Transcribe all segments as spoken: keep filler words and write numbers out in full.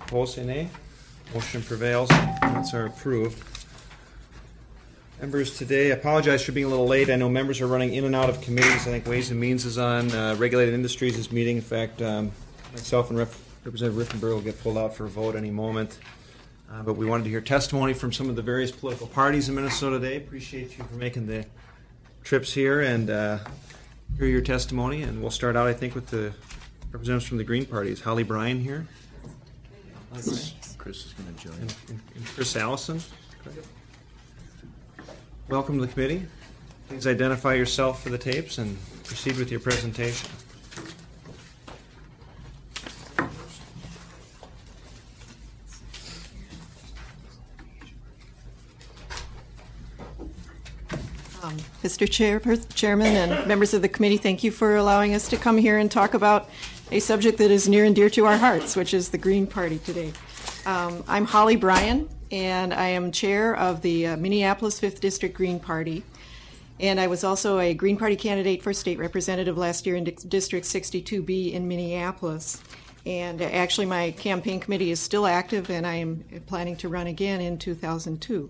Opposed, say nay. Motion prevails. Minutes are approved. Members, today, I apologize for being a little late. I know members are running in and out of committees. I think Ways and Means is on. Uh, Regulated Industries is meeting. In fact, um, myself and Rep- Representative Riffenberg will get pulled out for a vote any moment. Uh, but we wanted to hear testimony from some of the various political parties in Minnesota today. Appreciate you for making the trips here and uh, hear your testimony. And we'll start out, I think, with the representatives from the Green Party. Is Holly Bryan here? Chris, Chris is going to join. And, and, and Chris Allison. Correct. Welcome to the committee. Please identify yourself for the tapes and proceed with your presentation. Um, Mister Chair, Chairman and members of the committee, thank you for allowing us to come here and talk about a subject that is near and dear to our hearts, which is the Green Party today. Um, I'm Holly Bryan, and I am chair of the uh, Minneapolis fifth District Green Party. And I was also a Green Party candidate for state representative last year in D- District sixty-two B in Minneapolis. And uh, actually my campaign committee is still active, and I am planning to run again in two thousand two.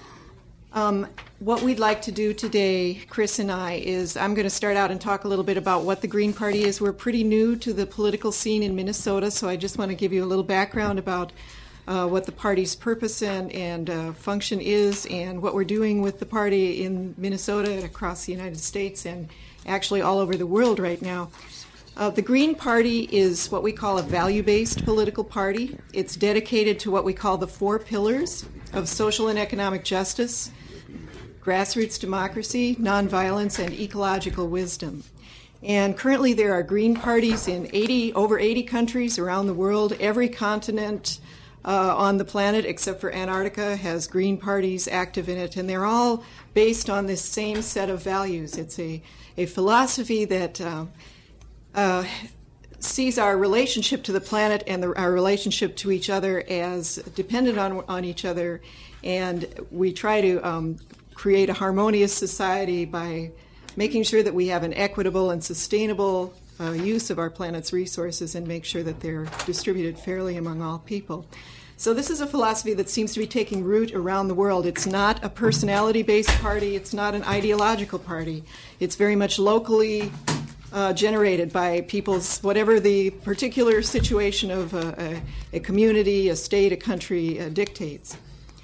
Um, what we'd like to do today, Chris and I, is I'm going to start out and talk a little bit about what the Green Party is. We're pretty new to the political scene in Minnesota, so I just want to give you a little background about uh, what the party's purpose and, and uh, function is, and what we're doing with the party in Minnesota and across the United States and actually all over the world right now. Uh, the Green Party is what we call a value-based political party. It's dedicated to what we call the four pillars of social and economic justice, grassroots democracy, nonviolence, and ecological wisdom. And currently there are Green Parties in eighty, over eighty countries around the world. Every continent uh, on the planet except for Antarctica has Green Parties active in it, and they're all based on this same set of values. It's a, a philosophy that uh, uh, sees our relationship to the planet and the, our relationship to each other as dependent on, on each other, and we try to um, create a harmonious society by making sure that we have an equitable and sustainable uh, use of our planet's resources and make sure that they're distributed fairly among all people. So this is a philosophy that seems to be taking root around the world. It's not a personality-based party. It's not an ideological party. It's very much locally uh, generated by people's, whatever the particular situation of a, a, a community, a state, a country uh, dictates.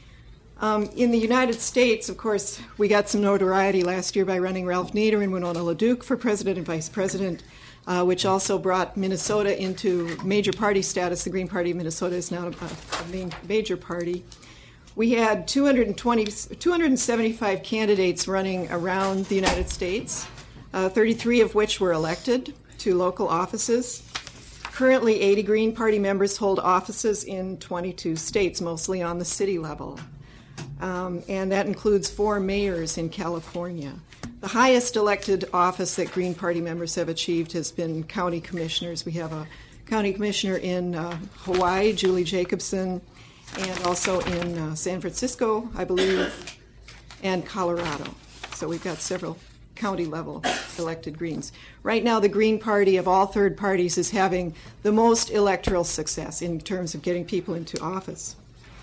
Um, in the United States, of course, we got some notoriety last year by running Ralph Nader and Winona LaDuke for president and vice president, uh, which also brought Minnesota into major party status. The Green Party of Minnesota is now a, a main, major party. We had two hundred twenty, two hundred seventy-five candidates running around the United States, uh, thirty-three of which were elected to local offices. Currently, eighty Green Party members hold offices in twenty-two states, mostly on the city level. Um, and that includes four mayors in California. The highest elected office that Green Party members have achieved has been county commissioners. We have a county commissioner in uh, Hawaii, Julie Jacobson, and also in uh, San Francisco, I believe, and Colorado. So we've got several county-level elected Greens. Right now, the Green Party of all third parties is having the most electoral success in terms of getting people into office.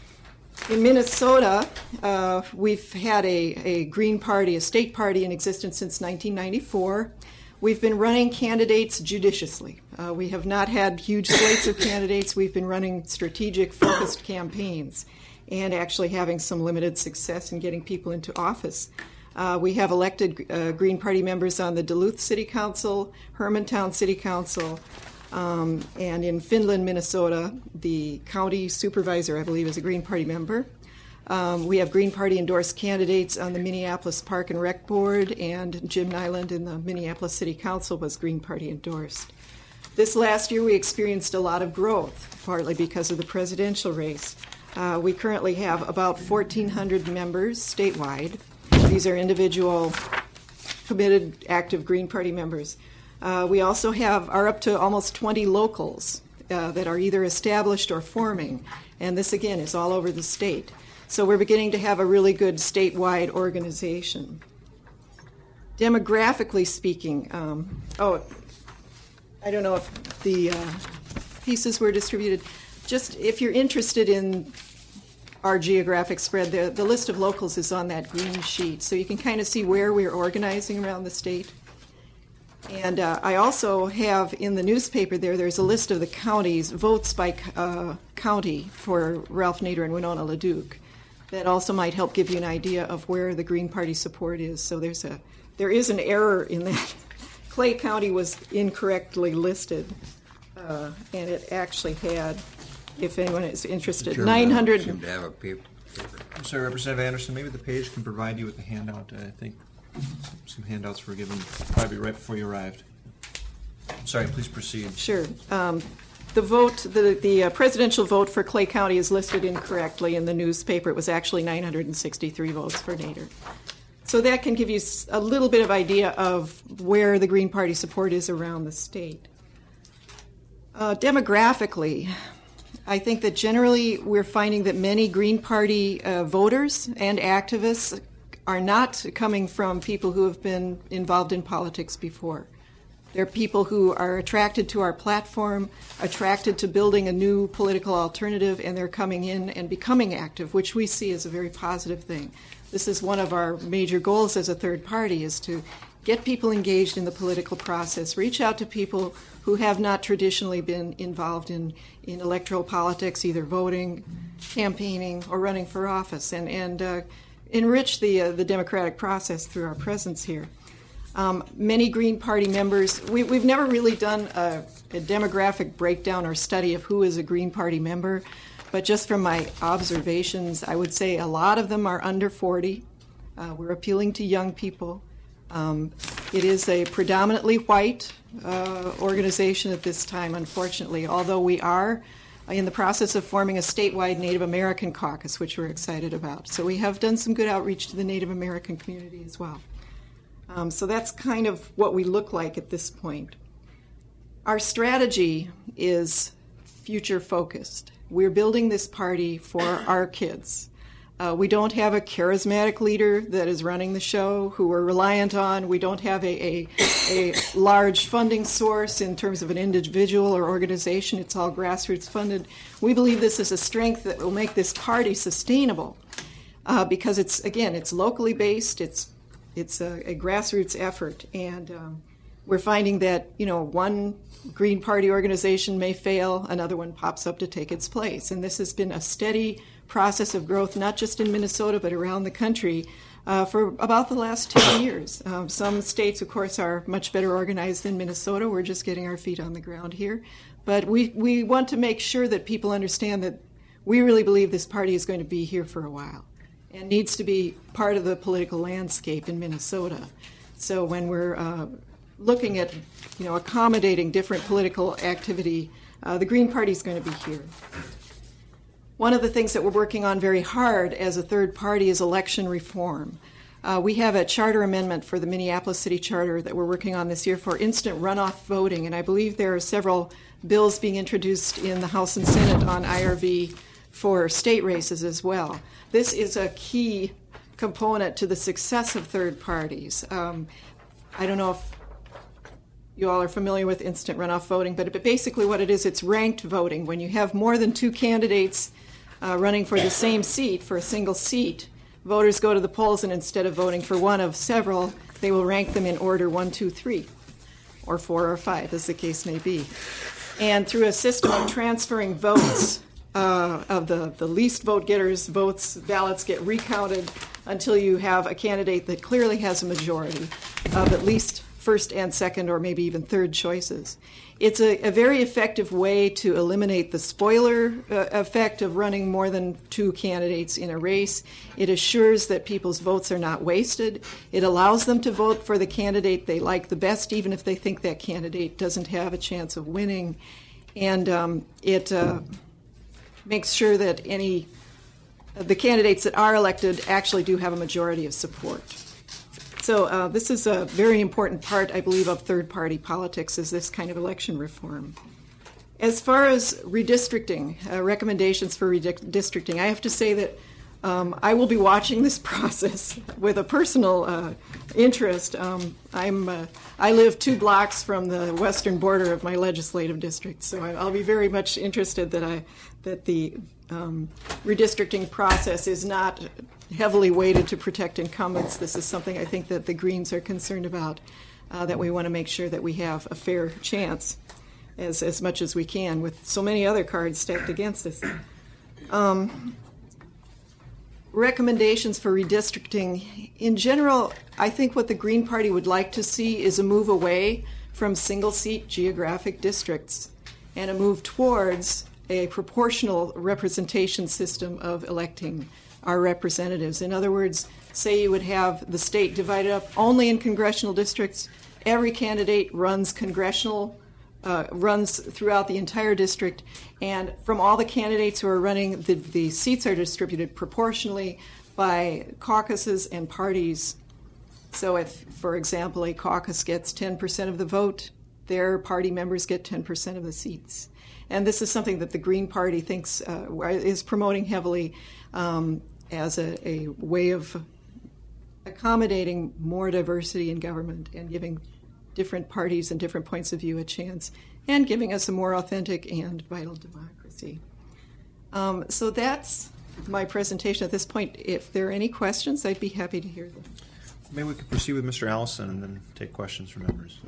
In Minnesota, uh, we've had a, a Green Party, a state party in existence since nineteen ninety-four. We've been running candidates judiciously. Uh, we have not had huge slates of candidates. We've been running strategic, focused campaigns and actually having some limited success in getting people into office. Uh, we have elected uh, Green Party members on the Duluth City Council, Hermantown City Council, Um, and in Finland, Minnesota, the county supervisor, I believe, is a Green Party member. Um, we have Green Party endorsed candidates on the Minneapolis Park and Rec Board, and Jim Nyland in the Minneapolis City Council was Green Party endorsed. This last year, we experienced a lot of growth, partly because of the presidential race. Uh, we currently have about fourteen hundred members statewide. These are individual, committed, active Green Party members. Uh, we also have are up to almost twenty locals uh, that are either established or forming, and this again is all over the state. So we're beginning to have a really good statewide organization. Demographically speaking, um, oh, I don't know if the uh, pieces were distributed. just if you're interested in our geographic spread, the, the list of locals is on that green sheet, so you can kind of see where we're organizing around the state. And uh, I also have in the newspaper there, there's a list of the counties, votes by uh, county for Ralph Nader and Winona LaDuke. That also might help give you an idea of where the Green Party support is. So there's a, there is an error in that. Clay County was incorrectly listed, uh, and it actually had, if anyone is interested, nine hundred. Seem to have a paper. I'm sorry, Representative Anderson, maybe the page can provide you with a handout. I think some handouts were given probably right before you arrived. Sorry, please proceed. Sure. Um, the vote, the, the uh, presidential vote for Clay County is listed incorrectly in the newspaper. It was actually nine hundred sixty-three votes for Nader. So that can give you a little bit of idea of where the Green Party support is around the state. Uh, demographically, I think that generally we're finding that many Green Party uh, voters and activists are not coming from people who have been involved in politics before. They're people who are attracted to our platform, attracted to building a new political alternative, and they're coming in and becoming active, which we see as a very positive thing. This is one of our major goals as a third party, is to get people engaged in the political process, reach out to people who have not traditionally been involved in, in electoral politics, either voting, campaigning, or running for office, and, and uh, enrich the, uh, the democratic process through our presence here. Um, many Green Party members, we, we've never really done a, a demographic breakdown or study of who is a Green Party member, but just from my observations, I would say a lot of them are under forty. Uh, we're appealing to young people. Um, it is a predominantly white uh, organization at this time, unfortunately, although we are in the process of forming a statewide Native American caucus, which we're excited about. So we have done some good outreach to the Native American community as well. Um, so that's kind of what we look like at this point. Our strategy is future-focused. We're building this party for our kids. Uh, we don't have a charismatic leader that is running the show who we're reliant on. We don't have a, a, a large funding source in terms of an individual or organization. It's all grassroots funded. We believe this is a strength that will make this party sustainable uh, because it's, again, it's locally based. It's It's a, a grassroots effort, and um, we're finding that, you know, one Green Party organization may fail, another one pops up to take its place. And this has been a steady process of growth, not just in Minnesota, but around the country uh, for about the last ten years. Um, some states, of course, are much better organized than Minnesota. We're just getting our feet on the ground here. But we, we want to make sure that people understand that we really believe this party is going to be here for a while and needs to be part of the political landscape in Minnesota. So when we're uh, looking at, you know, accommodating different political activity, uh, the Green Party is going to be here. One of the things that we're working on very hard as a third party is election reform. Uh, we have a charter amendment for the Minneapolis City Charter that we're working on this year for instant runoff voting, and I believe there are several bills being introduced in the House and Senate on I R V for state races as well. This is a key component to the success of third parties. Um, I don't know if you all are familiar with instant runoff voting, but, but basically what it is, it's ranked voting. When you have more than two candidates uh, running for the same seat, for a single seat, voters go to the polls, and instead of voting for one of several, they will rank them in order one, two, three, or four or five, as the case may be. And through a system of transferring votes, Uh, of the, the least vote getters' votes, ballots get recounted until you have a candidate that clearly has a majority of at least first and second or maybe even third choices. It's a, a very effective way to eliminate the spoiler uh, effect of running more than two candidates in a race. It assures that people's votes are not wasted. It allows them to vote for the candidate they like the best, even if they think that candidate doesn't have a chance of winning. And um, it... Uh, makes sure that any the candidates that are elected actually do have a majority of support. So uh, this is a very important part, I believe, of third-party politics, is this kind of election reform. As far as redistricting, uh, recommendations for redistricting, I have to say that um, I will be watching this process with a personal uh, interest. Um, I'm uh, I live two blocks from the western border of my legislative district, so I'll be very much interested that I that the um, redistricting process is not heavily weighted to protect incumbents. This is something I think that the Greens are concerned about, uh, that we want to make sure that we have a fair chance as, as much as we can with so many other cards stacked against us. Um, recommendations for redistricting. In general, I think what the Green Party would like to see is a move away from single-seat geographic districts and a move towards a proportional representation system of electing our representatives. In other words, say you would have the state divided up only in congressional districts. Every candidate runs congressional, uh, runs throughout the entire district, and from all the candidates who are running, the, the seats are distributed proportionally by caucuses and parties. So if, for example, a caucus gets ten percent of the vote, their party members get ten percent of the seats. And this is something that the Green Party thinks uh, is promoting heavily um, as a, a way of accommodating more diversity in government and giving different parties and different points of view a chance and giving us a more authentic and vital democracy. Um, so that's my presentation at this point. If there are any questions, I'd be happy to hear them. Maybe we could proceed with Mister Allison and then take questions from members.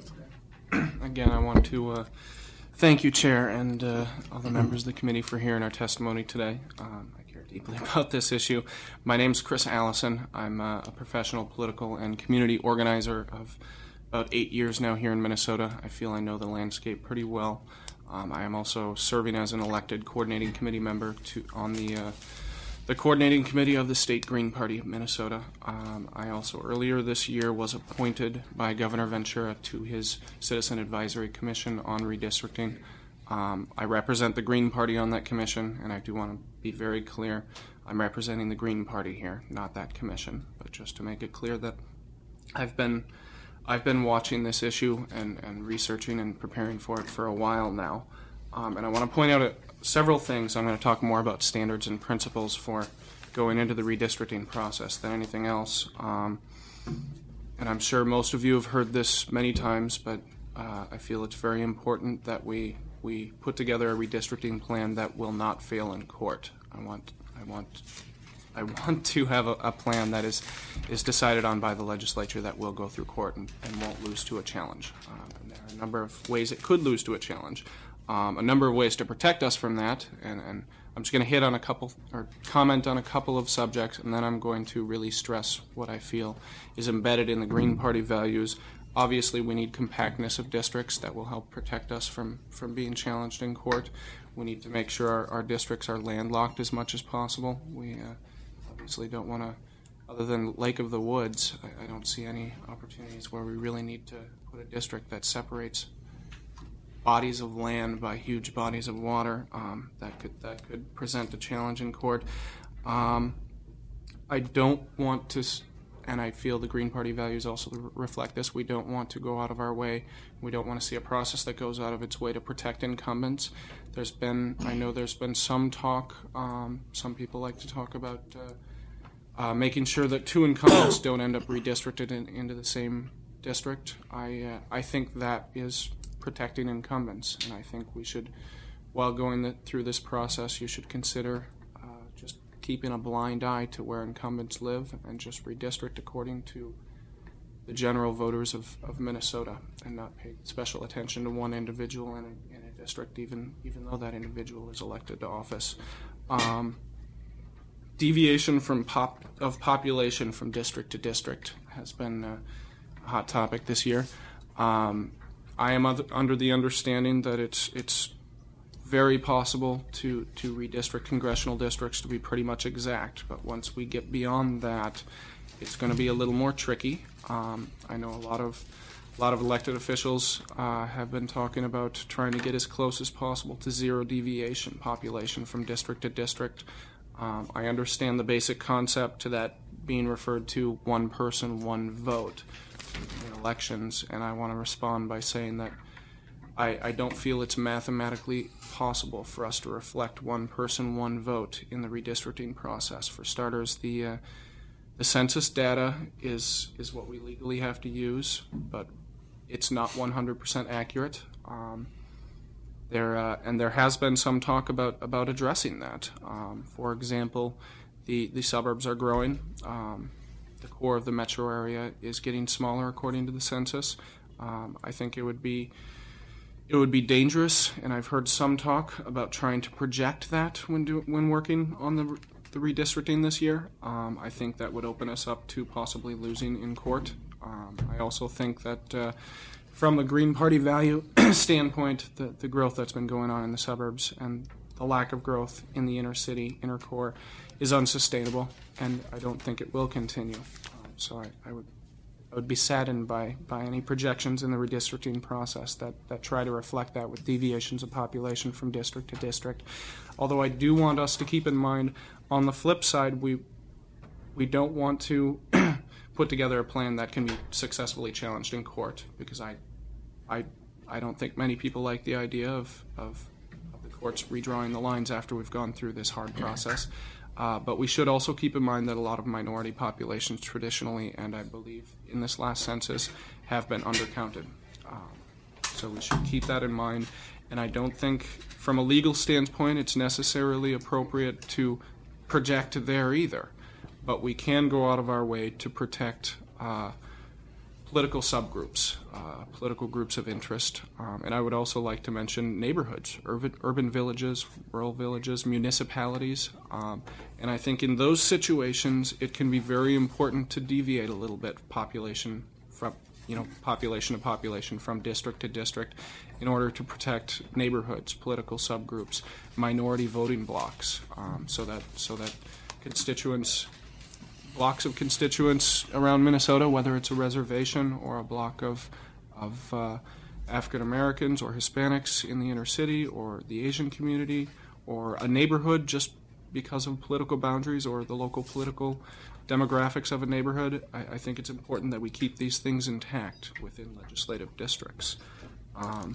Again, I want to uh, thank you, Chair, and uh, all the members of the committee for hearing our testimony today. Um, I care deeply about this issue. My name is Chris Allison. I'm uh, a professional political and community organizer of about eight years now here in Minnesota. I feel I know the landscape pretty well. Um, I am also serving as an elected coordinating committee member to on the uh, the coordinating committee of the State Green Party of Minnesota. Um, I also earlier this year was appointed by Governor Ventura to his Citizen Advisory Commission on redistricting. Um, I represent the Green Party on that commission, and I do want to be very clear, I'm representing the Green Party here, not that commission. But just to make it clear that I've been I've been watching this issue and, and researching and preparing for it for a while now. Um, and I want to point out a, several things. I'm going to talk more about standards and principles for going into the redistricting process than anything else. Um, and I'm sure most of you have heard this many times, but uh, I feel it's very important that we we put together a redistricting plan that will not fail in court. I want I want I want to have a, a plan that is is decided on by the legislature that will go through court and, and won't lose to a challenge. Um, and there are a number of ways it could lose to a challenge. Um, a number of ways to protect us from that, and, and I'm just going to hit on a couple, or comment on a couple of subjects, and then I'm going to really stress what I feel is embedded in the Green Party values. Obviously, we need compactness of districts that will help protect us from, from being challenged in court. We need to make sure our, our districts are landlocked as much as possible. We uh, obviously don't want to, other than Lake of the Woods, I, I don't see any opportunities where we really need to put a district that separates bodies of land by huge bodies of water. Um, that could that could present a challenge in court. Um, I don't want to, and I feel the Green Party values also reflect this, we don't want to go out of our way. We don't want to see a process that goes out of its way to protect incumbents. There's been, I know there's been some talk, um, some people like to talk about uh, uh, making sure that two incumbents don't end up redistricted in, into the same district. I uh, I think that is protecting incumbents, and I think we should, while going the, through this process, you should consider uh, just keeping a blind eye to where incumbents live and just redistrict according to the general voters of, of Minnesota and not pay special attention to one individual in a, in a district, even even though that individual is elected to office. Um, deviation from pop of population from district to district has been uh, a hot topic this year. Um, I am under the understanding that it's it's very possible to, to redistrict congressional districts to be pretty much exact, but once we get beyond that, it's going to be a little more tricky. Um, I know a lot of a lot of elected officials uh, have been talking about trying to get as close as possible to zero deviation population from district to district. Um, I understand the basic concept to that being referred to one person, one vote in elections, and I want to respond by saying that I, I don't feel it's mathematically possible for us to reflect one person, one vote in the redistricting process. For starters, the uh, the census data is is what we legally have to use, but it's not one hundred percent accurate. Um, There uh, and there has been some talk about about addressing that. Um, for example, the the suburbs are growing. Um, the core of the metro area is getting smaller, according to the census. Um, I think it would be it would be dangerous, and I've heard some talk about trying to project that when do, when working on the the redistricting this year. Um, I think that would open us up to possibly losing in court. Um, I also think that uh, from the Green Party value standpoint, the, the growth that's been going on in the suburbs and the lack of growth in the inner city, inner core, is unsustainable, and I don't think it will continue. Um, so I, I would I would be saddened by, by any projections in the redistricting process that, that try to reflect that with deviations of population from district to district. Although I do want us to keep in mind, on the flip side, we we don't want to put together a plan that can be successfully challenged in court, because I I I don't think many people like the idea of, of, of the courts redrawing the lines after we've gone through this hard process. Uh, but we should also keep in mind that a lot of minority populations traditionally, and I believe in this last census, have been undercounted. Um, so we should keep that in mind. And I don't think, from a legal standpoint, it's necessarily appropriate to project there either. But we can go out of our way to protect uh, political subgroups, uh, political groups of interest. Um, and I would also like to mention neighborhoods, urban, urban villages, rural villages, municipalities. Um, and I think in those situations, it can be very important to deviate a little bit population from, you know, population to population, from district to district, in order to protect neighborhoods, political subgroups, minority voting blocks, um, so that so that constituents, blocks of constituents around Minnesota, whether it's a reservation or a block of of uh, African Americans or Hispanics in the inner city, or the Asian community, or a neighborhood just because of political boundaries or the local political demographics of a neighborhood, I, I think it's important that we keep these things intact within legislative districts. Um,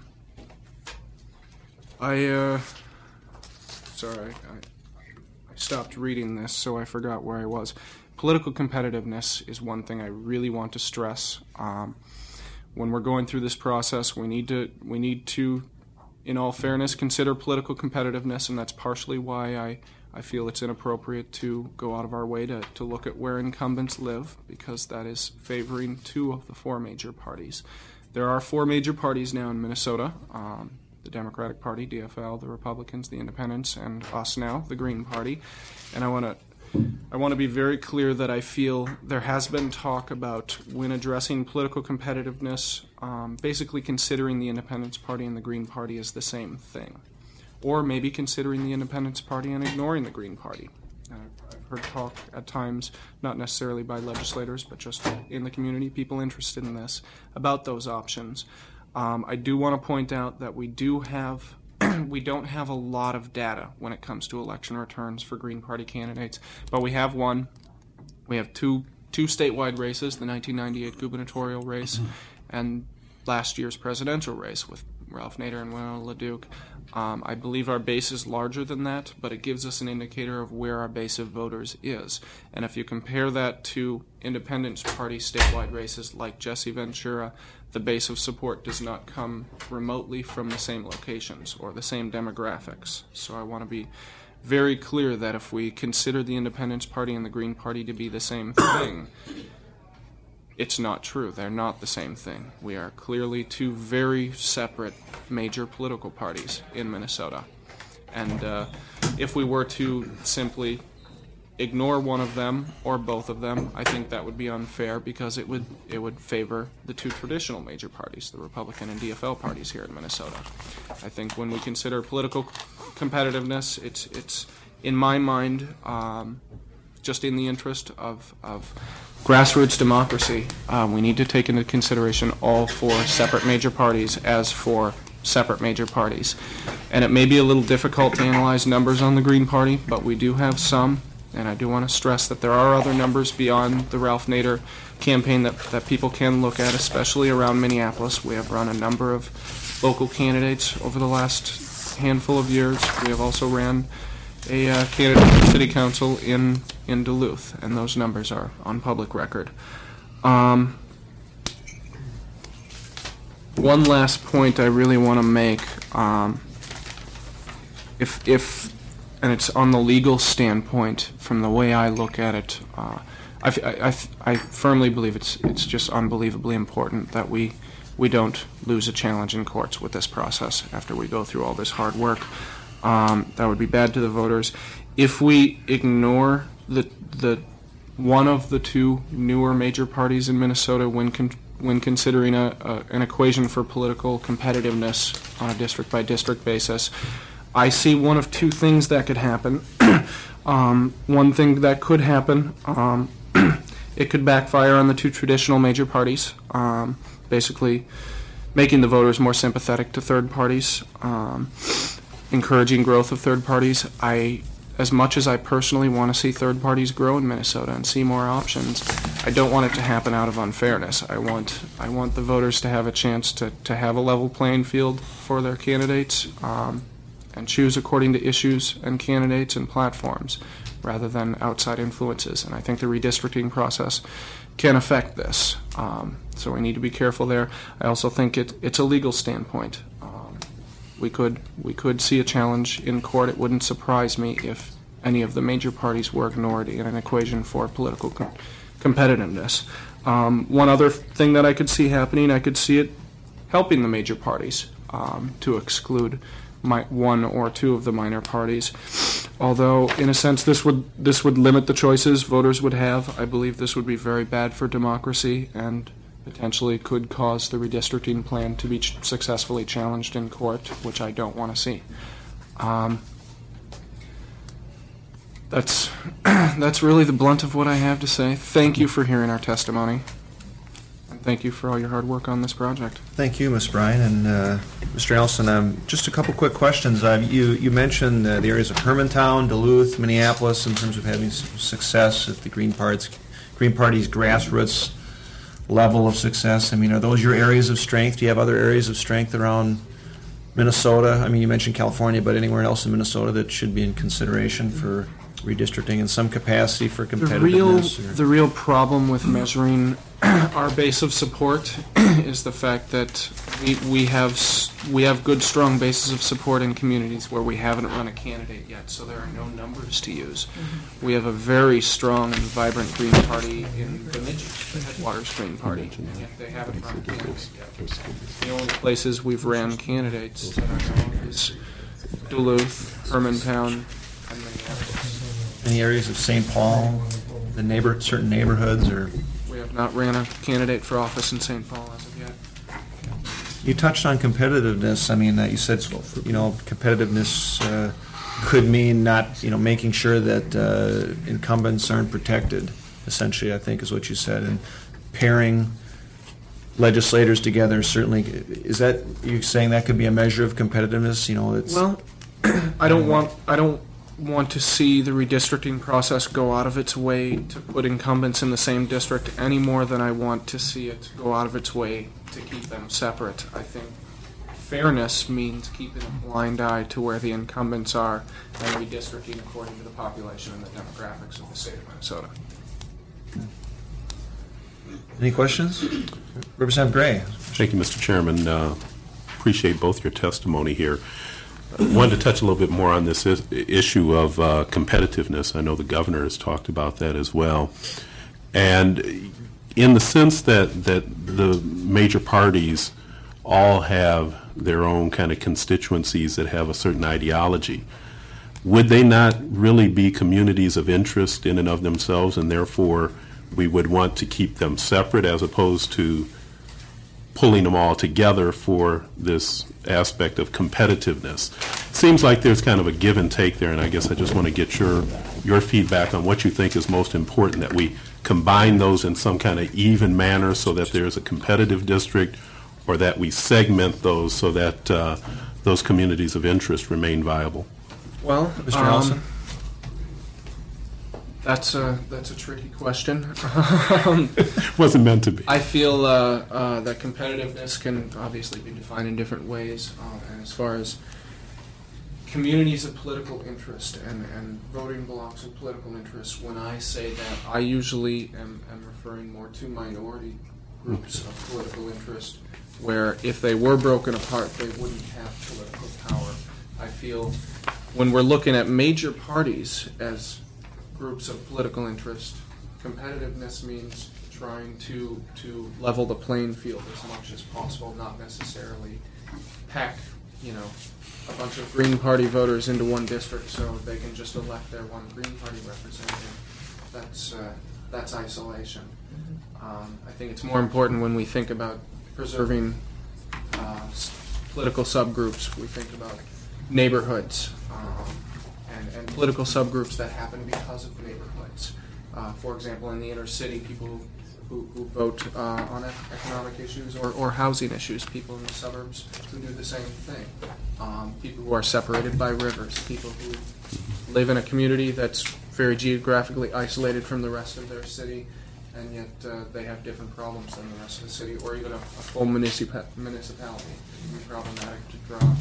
I, uh, sorry, I, I stopped reading this, so I forgot where I was. Political competitiveness is one thing I really want to stress. Um, when we're going through this process, we need to, we need to, in all fairness, consider political competitiveness, and that's partially why I, I feel it's inappropriate to go out of our way to, to look at where incumbents live, because that is favoring two of the four major parties. There are four major parties now in Minnesota, um, the Democratic Party, D F L, the Republicans, the Independents, and us now, the Green Party. And I want to I want to be very clear that I feel there has been talk about, when addressing political competitiveness, um, basically considering the Independence Party and the Green Party as the same thing, or maybe considering the Independence Party and ignoring the Green Party. Uh, I've heard talk at times, not necessarily by legislators, but just in the community, people interested in this, about those options. Um, I do want to point out that we do have we don't have a lot of data when it comes to election returns for Green Party candidates, but we have one. We have two two statewide races, the nineteen ninety-eight gubernatorial race and last year's presidential race with Ralph Nader and Winona LaDuke. Um, I believe our base is larger than that, but it gives us an indicator of where our base of voters is. And if you compare that to Independence Party statewide races like Jesse Ventura, the base of support does not come remotely from the same locations or the same demographics. So I want to be very clear that if we consider the Independence Party and the Green Party to be the same thing, it's not true. They're not the same thing. We are clearly two very separate major political parties in Minnesota. And uh, if we were to simply ignore one of them or both of them, I think that would be unfair, because it would it would favor the two traditional major parties, the Republican and D F L parties here in Minnesota. I think when we consider political competitiveness, it's it's in my mind um, just in the interest of of grassroots democracy. Uh, we need to take into consideration all four separate major parties as four separate major parties. And it may be a little difficult to analyze numbers on the Green Party, but we do have some. And I do want to stress that there are other numbers beyond the Ralph Nader campaign that, that people can look at, especially around Minneapolis. We have run a number of local candidates over the last handful of years. We have also ran a uh, candidate for city council in, in Duluth, and those numbers are on public record. Um, one last point I really want to make. Um, if, if, and it's on the legal standpoint, from the way I look at it, uh, I, I, I, I firmly believe it's it's just unbelievably important that we we don't lose a challenge in courts with this process after we go through all this hard work. Um, that would be bad to the voters. If we ignore the the one of the two newer major parties in Minnesota when con when considering a, a, an equation for political competitiveness on a district-by-district basis, I see one of two things that could happen. um, one thing that could happen, um, it could backfire on the two traditional major parties, um, basically making the voters more sympathetic to third parties, um, encouraging growth of third parties. I As much as I personally want to see third parties grow in Minnesota and see more options, I don't want it to happen out of unfairness. I want I want the voters to have a chance to, to have a level playing field for their candidates um, and choose according to issues and candidates and platforms rather than outside influences. And I think the redistricting process can affect this. Um, so we need to be careful there. I also think it, it's a legal standpoint. We could we could see a challenge in court. It wouldn't surprise me if any of the major parties were ignored in an equation for political com competitiveness. Um, one other thing that I could see happening, I could see it helping the major parties um, to exclude my, one or two of the minor parties. Although, in a sense, this would this would limit the choices voters would have. I believe this would be very bad for democracy and potentially could cause the redistricting plan to be ch successfully challenged in court, which I don't want to see. Um, that's that's really the blunt of what I have to say. Thank you for hearing our testimony, and thank you for all your hard work on this project. Thank you, Miz Bryan. And uh, Mister Allison, um, just a couple quick questions. Uh, you, you mentioned uh, the areas of Hermantown, Duluth, Minneapolis in terms of having some success at the Green, Parts, Green Party's grassroots level of success. I mean, are those your areas of strength? Do you have other areas of strength around Minnesota? I mean, you mentioned California, but anywhere else in Minnesota that should be in consideration for redistricting in some capacity for competitiveness? The real, or? the real problem with measuring our base of support is the fact that we, we have we have good, strong bases of support in communities where we haven't run a candidate yet, so there are no numbers to use. Mm-hmm. We have a very strong and vibrant Green Party in Bemidji, the Headwaters Green Party, and yet they haven't run candidates yet. The only places we've ran candidates that are known is Duluth, Hermantown, and Minneapolis. Any areas of Saint Paul, the neighbor, certain neighborhoods, or? We have not ran a candidate for office in Saint Paul as of yet. You touched on competitiveness. I mean, uh, you said, you know, competitiveness uh, could mean not, you know, making sure that uh, incumbents aren't protected, essentially, I think is what you said. And pairing legislators together, certainly, is that, you saying that could be a measure of competitiveness? You know, it's. Well, I don't want, I don't want to see the redistricting process go out of its way to put incumbents in the same district any more than I want to see it go out of its way to keep them separate. I think fairness means keeping a blind eye to where the incumbents are and redistricting according to the population and the demographics of the state of Minnesota. Any questions? Representative Gray. Thank you, Mister Chairman. Uh, appreciate both your testimony here. I wanted to touch a little bit more on this is issue of uh, competitiveness. I know the governor has talked about that as well. And in the sense that, that the major parties all have their own kind of constituencies that have a certain ideology, would they not really be communities of interest in and of themselves, and therefore we would want to keep them separate as opposed to pulling them all together for this aspect of competitiveness? Seems like there's kind of a give and take there, and I guess I just want to get your your feedback on what you think is most important, that we combine those in some kind of even manner so that there's a competitive district, or that we segment those so that uh, those communities of interest remain viable. Well, Mister um, Allison? That's a that's a tricky question. um, Wasn't meant to be. I feel uh, uh, that competitiveness can obviously be defined in different ways, uh, and as far as communities of political interest and, and voting blocks of political interest, when I say that, I usually am, am referring more to minority groups of political interest, where if they were broken apart, they wouldn't have political power. I feel when we're looking at major parties as groups of political interest, competitiveness means trying to to level the playing field as much as possible, not necessarily pack, you know, a bunch of Green Party voters into one district so they can just elect their one Green Party representative. That's uh, that's isolation. Um, I think it's more important when we think about preserving uh, s- political subgroups. We think about neighborhoods um, and, and political subgroups that happen because of neighborhoods. Uh, for example, in the inner city, people who, who, who vote uh, on economic issues or, or housing issues, people in the suburbs who do the same thing. Um, people who are separated by rivers, people who live in a community that's very geographically isolated from the rest of their city, and yet uh, they have different problems than the rest of the city, or even a, a full municipa- municipality. It can be problematic to draw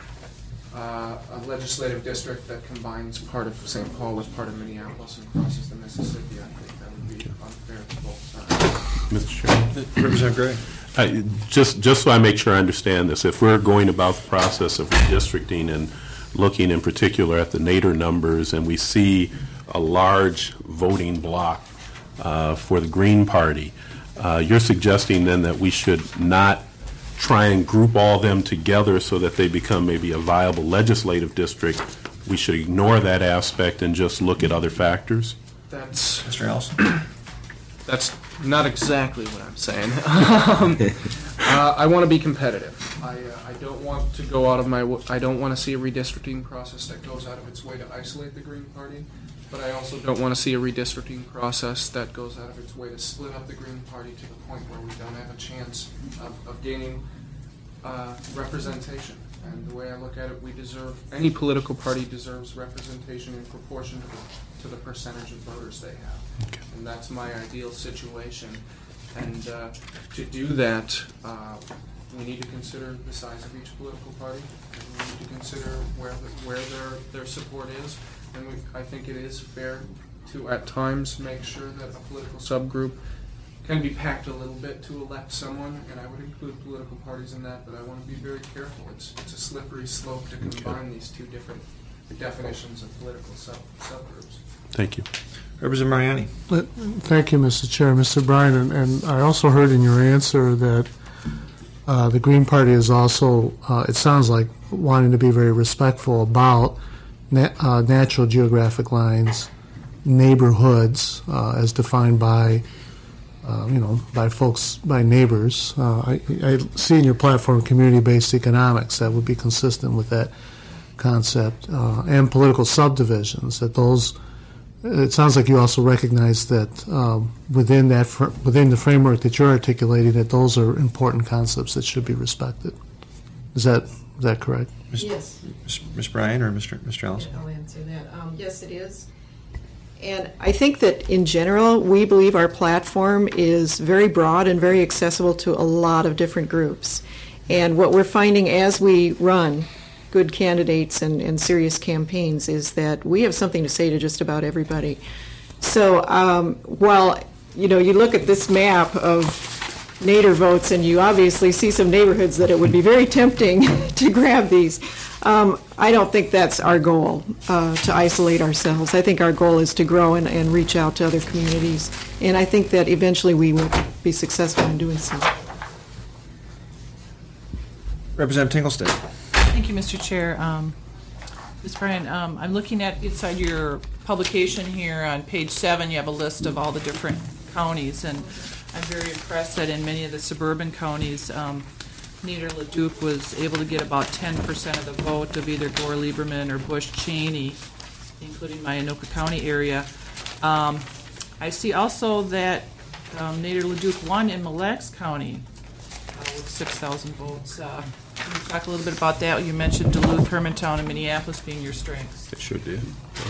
uh, a legislative district that combines part of Saint Paul with part of Minneapolis and crosses the Mississippi. I think that would be unfair to both sides. Mister Chairman. Representative Gray. I, just, just so I make sure I understand this, if we're going about the process of redistricting and looking in particular at the Nader numbers, and we see a large voting block uh, for the Green Party, uh, you're suggesting then that we should not try and group all them together so that they become maybe a viable legislative district. We should ignore that aspect and just look at other factors? That's Mister Allison. That's not exactly what I'm saying. um, uh, I want to be competitive. I, uh, I don't want to go out of my. W- I don't want to see a redistricting process that goes out of its way to isolate the Green Party, but I also don't want to see a redistricting process that goes out of its way to split up the Green Party to the point where we don't have a chance of, of gaining uh, representation. And the way I look at it, we deserve, any political party deserves representation in proportion to the, to the percentage of voters they have. Okay. And that's my ideal situation. And uh, to do that, uh, we need to consider the size of each political party, and we need to consider where the, where their their support is. And we, I think it is fair to, at times, make sure that a political subgroup can be packed a little bit to elect someone, and I would include political parties in that, but I want to be very careful. It's it's a slippery slope to combine these two different definitions of political sub subgroups. Thank you. Representative Mariani. Thank you, Mister Chair. Mister Bryan, and, and I also heard in your answer that uh, the Green Party is also, uh, it sounds like, wanting to be very respectful about na- uh, natural geographic lines, neighborhoods, uh, as defined by Uh, you know, by folks, by neighbors. Uh, I, I see in your platform community-based economics that would be consistent with that concept, uh, and political subdivisions. That those, it sounds like you also recognize that um, within that fr- within the framework that you're articulating, that those are important concepts that should be respected. Is that is that correct? Yes. Miz Bryan or Mister Mister Allison? I'll answer that. Um, yes, it is. And I think that in general, we believe our platform is very broad and very accessible to a lot of different groups. And what we're finding as we run good candidates and, and serious campaigns is that we have something to say to just about everybody. So um, while, you know, you look at this map of Nader votes and you obviously see some neighborhoods that it would be very tempting to grab these. Um, I don't think that's our goal, uh, to isolate ourselves. I think our goal is to grow and, and reach out to other communities. And I think that eventually we will be successful in doing so. Representative Tinglested. Thank you, Mister Chair. Um, Miz Bryan, um, I'm looking at inside your publication here on page seven, you have a list of all the different counties, and I'm very impressed that in many of the suburban counties, um, Nader-LeDuc was able to get about ten percent of the vote of either Gore Lieberman or Bush Cheney, including my Anoka County area. Um, I see also that um, Nader-LeDuc won in Mille Lacs County uh, with six thousand votes. Uh, can you talk a little bit about that? You mentioned Duluth, Hermantown, and Minneapolis being your strengths. It sure did.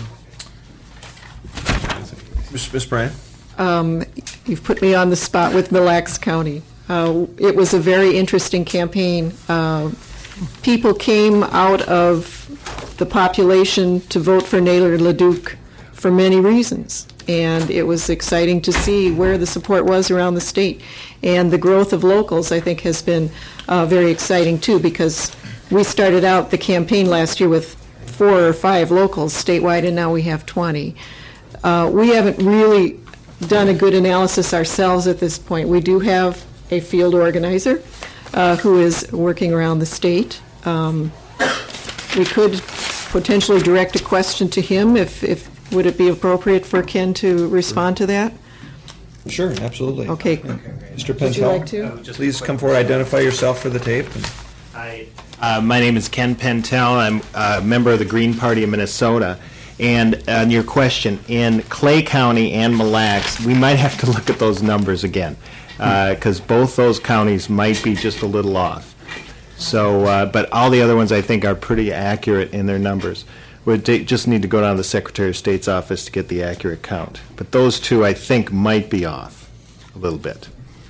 Miz Bryan. Um, you've put me on the spot with Mille Lacs County. Uh, it was a very interesting campaign. Uh, people came out of the population to vote for Nader-LeDuc for many reasons, and it was exciting to see where the support was around the state. And the growth of locals, I think, has been uh, very exciting too, because we started out the campaign last year with four or five locals statewide, and now we have twenty. Uh, we haven't really done a good analysis ourselves at this point. We do have a field organizer uh, who is working around the state. Um, we could potentially direct a question to him if, if would it be appropriate for Ken to respond to that? Sure, absolutely. Okay. Mister Would you like Pentel, to? please come forward, identify yourself for the tape. Hi, uh, my name is Ken Pentel. I'm a member of the Green Party of Minnesota. And on your question, in Clay County and Mille Lacs, we might have to look at those numbers again, because uh, both those counties might be just a little off. So, uh, but all the other ones I think are pretty accurate in their numbers. We just need to go down to the Secretary of State's office to get the accurate count. But those two, I think, might be off a little bit.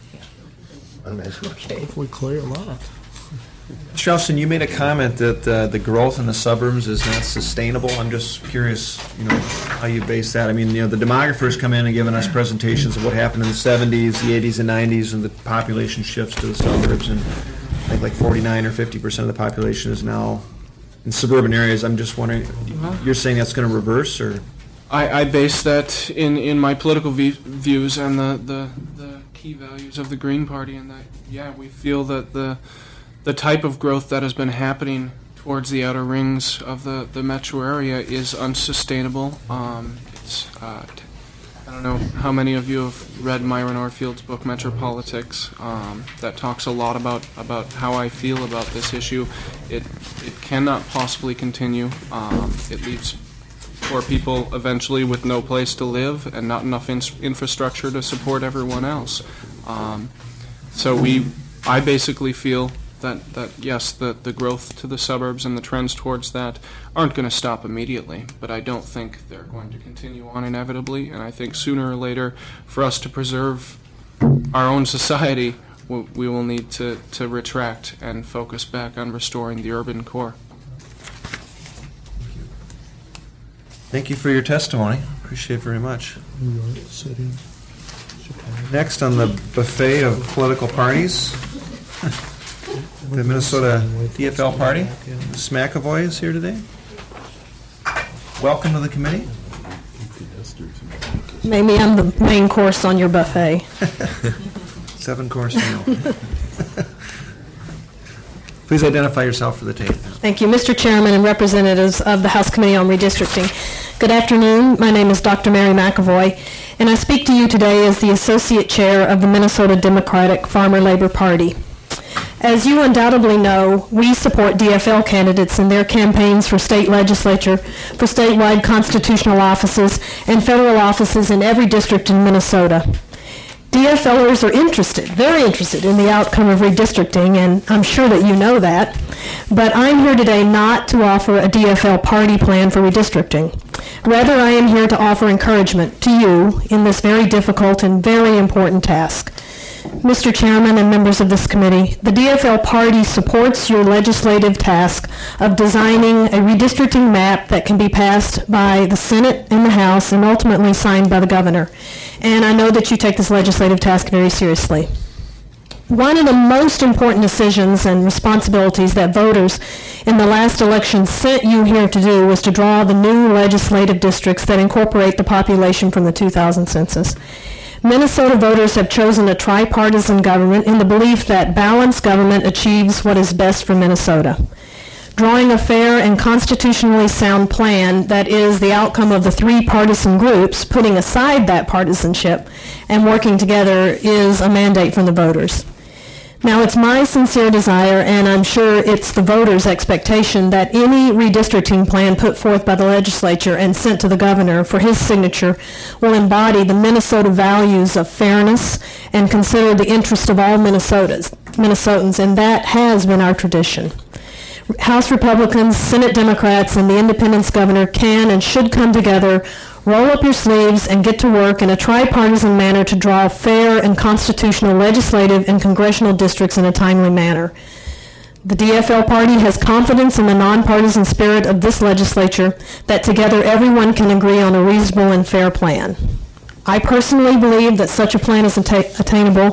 Hopefully clear a lot. Mister Allison, you made a comment that uh, the growth in the suburbs is not sustainable. I'm just curious, you know, how you base that. I mean, you know, the demographers come in and given us presentations of what happened in the seventies, the eighties, and nineties, and the population shifts to the suburbs, and I think like forty-nine or fifty percent of the population is now in suburban areas. I'm just wondering, you're saying that's going to reverse, or? I, I base that in, in my political v- views and the, the, the key values of the Green Party, and that, yeah, we feel that the the type of growth that has been happening towards the outer rings of the, the metro area is unsustainable. Um, it's, uh, t- I don't know how many of you have read Myron Orfield's book, Metropolitics, um, that talks a lot about, about how I feel about this issue. It, it cannot possibly continue. Um, it leaves poor people eventually with no place to live and not enough in- infrastructure to support everyone else. Um, so we, I basically feel that, that yes, the, the growth to the suburbs and the trends towards that aren't going to stop immediately, but I don't think they're going to continue on inevitably, and I think sooner or later, for us to preserve our own society, we, we will need to, to retract and focus back on restoring the urban core. Thank you for your testimony. Appreciate it very much. New York City, Chicago. Next on the buffet of political parties, the Minnesota D F L Party. Miz McAvoy is here today. Welcome to the committee. Maybe I'm the main course on your buffet. Seven course meal. Please identify yourself for the tape. Thank you, Mister Chairman and representatives of the House Committee on Redistricting. Good afternoon. My name is Doctor Mary McAvoy, and I speak to you today as the Associate Chair of the Minnesota Democratic Farmer Labor Party. As you undoubtedly know, we support D F L candidates in their campaigns for state legislature, for statewide constitutional offices, and federal offices in every district in Minnesota. DFLers are interested, very interested, in the outcome of redistricting, and I'm sure that you know that. But I'm here today not to offer a D F L party plan for redistricting. Rather, I am here to offer encouragement to you in this very difficult and very important task. Mister Chairman and members of this committee, the D F L party supports your legislative task of designing a redistricting map that can be passed by the Senate and the House and ultimately signed by the governor. And I know that you take this legislative task very seriously. One of the most important decisions and responsibilities that voters in the last election sent you here to do was to draw the new legislative districts that incorporate the population from the two thousand census. Minnesota voters have chosen a tripartisan government in the belief that balanced government achieves what is best for Minnesota. Drawing a fair and constitutionally sound plan that is the outcome of the three partisan groups, putting aside that partisanship and working together, is a mandate from the voters. Now, it's my sincere desire, and I'm sure it's the voters' expectation, that any redistricting plan put forth by the legislature and sent to the governor for his signature will embody the Minnesota values of fairness and consider the interest of all Minnesotans, Minnesotans, and that has been our tradition. House Republicans, Senate Democrats, and the Independence governor can and should come together, roll up your sleeves, and get to work in a tripartisan manner to draw fair and constitutional legislative and congressional districts in a timely manner. The D F L party has confidence in the nonpartisan spirit of this legislature that together everyone can agree on a reasonable and fair plan. I personally believe that such a plan is atta- attainable,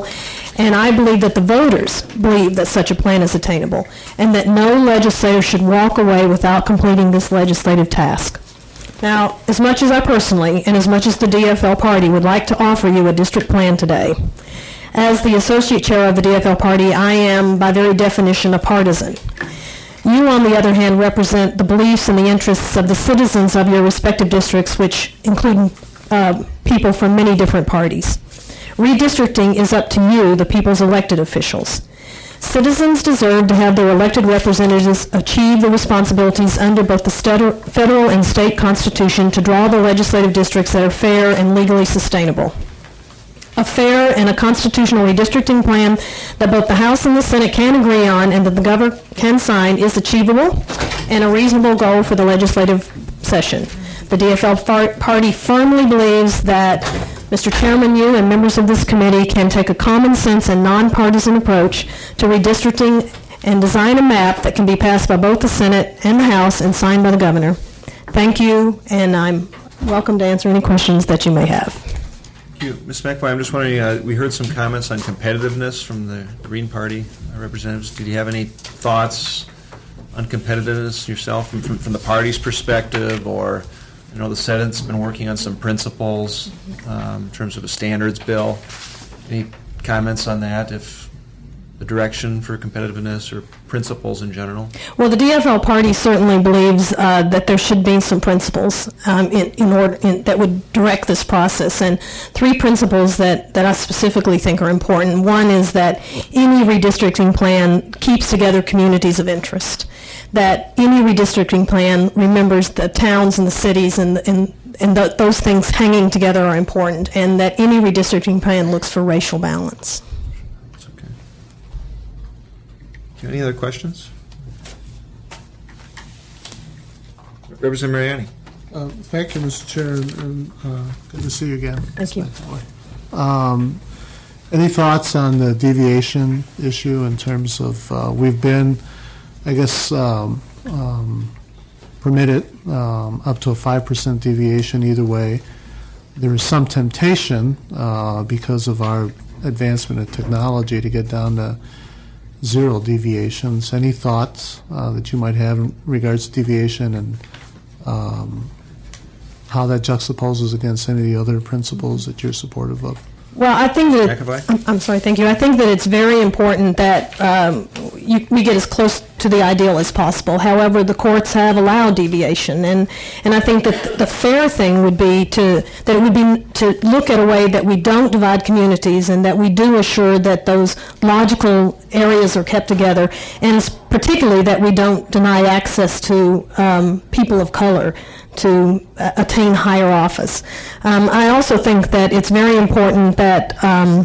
And I believe that the voters believe that such a plan is attainable, and that no legislator should walk away without completing this legislative task. Now, as much as I personally, and as much as the D F L party would like to offer you a district plan today, as the associate chair of the D F L party, I am, by very definition, a partisan. You, on the other hand, represent the beliefs and the interests of the citizens of your respective districts, which include uh, people from many different parties. Redistricting is up to you, the people's elected officials. Citizens deserve to have their elected representatives achieve the responsibilities under both the federal and state constitution to draw the legislative districts that are fair and legally sustainable. A fair and a constitutional redistricting plan that both the House and the Senate can agree on and that the governor can sign is achievable and a reasonable goal for the legislative session. The D F L party firmly believes that Mister Chairman, you and members of this committee can take a common sense and nonpartisan approach to redistricting and design a map that can be passed by both the Senate and the House and signed by the governor. Thank you, and I'm welcome to answer any questions that you may have. Thank you. Miz McAvoy, I'm just wondering, uh, we heard some comments on competitiveness from the Green Party representatives. Did you have any thoughts on competitiveness yourself from, from, from the party's perspective, or I know the Senate's been working on some principles um, in terms of a standards bill. Any comments on that, if the direction for competitiveness or principles in general? Well, the D F L party certainly believes uh, that there should be some principles um, in, in order in, that would direct this process, and three principles that, that I specifically think are important. One is that any redistricting plan keeps together communities of interest, that any redistricting plan remembers the towns and the cities and, and, and th- those things hanging together are important, and that any redistricting plan looks for racial balance. Any other questions? Representative Mariani. Uh, Thank you, Mister Chair, and- and uh, good to see you again. Thank you. Um, Any thoughts on the deviation issue in terms of, uh, we've been, I guess, um, um, permitted um, up to a five percent deviation either way. There is some temptation uh, because of our advancement in technology to get down to zero deviations. Any thoughts uh, that you might have in regards to deviation and um, how that juxtaposes against any of the other principles that you're supportive of? Well, I think that McAvoy? I'm, I'm sorry. Thank you. I think that it's very important that um, you, we get as close to the ideal as possible. However, the courts have allowed deviation, and and I think that the fair thing would be to that it would be to look at a way that we don't divide communities and that we do assure that those logical areas are kept together, and particularly that we don't deny access to um, people of color to uh, attain higher office. Um, I also think that it's very important that um,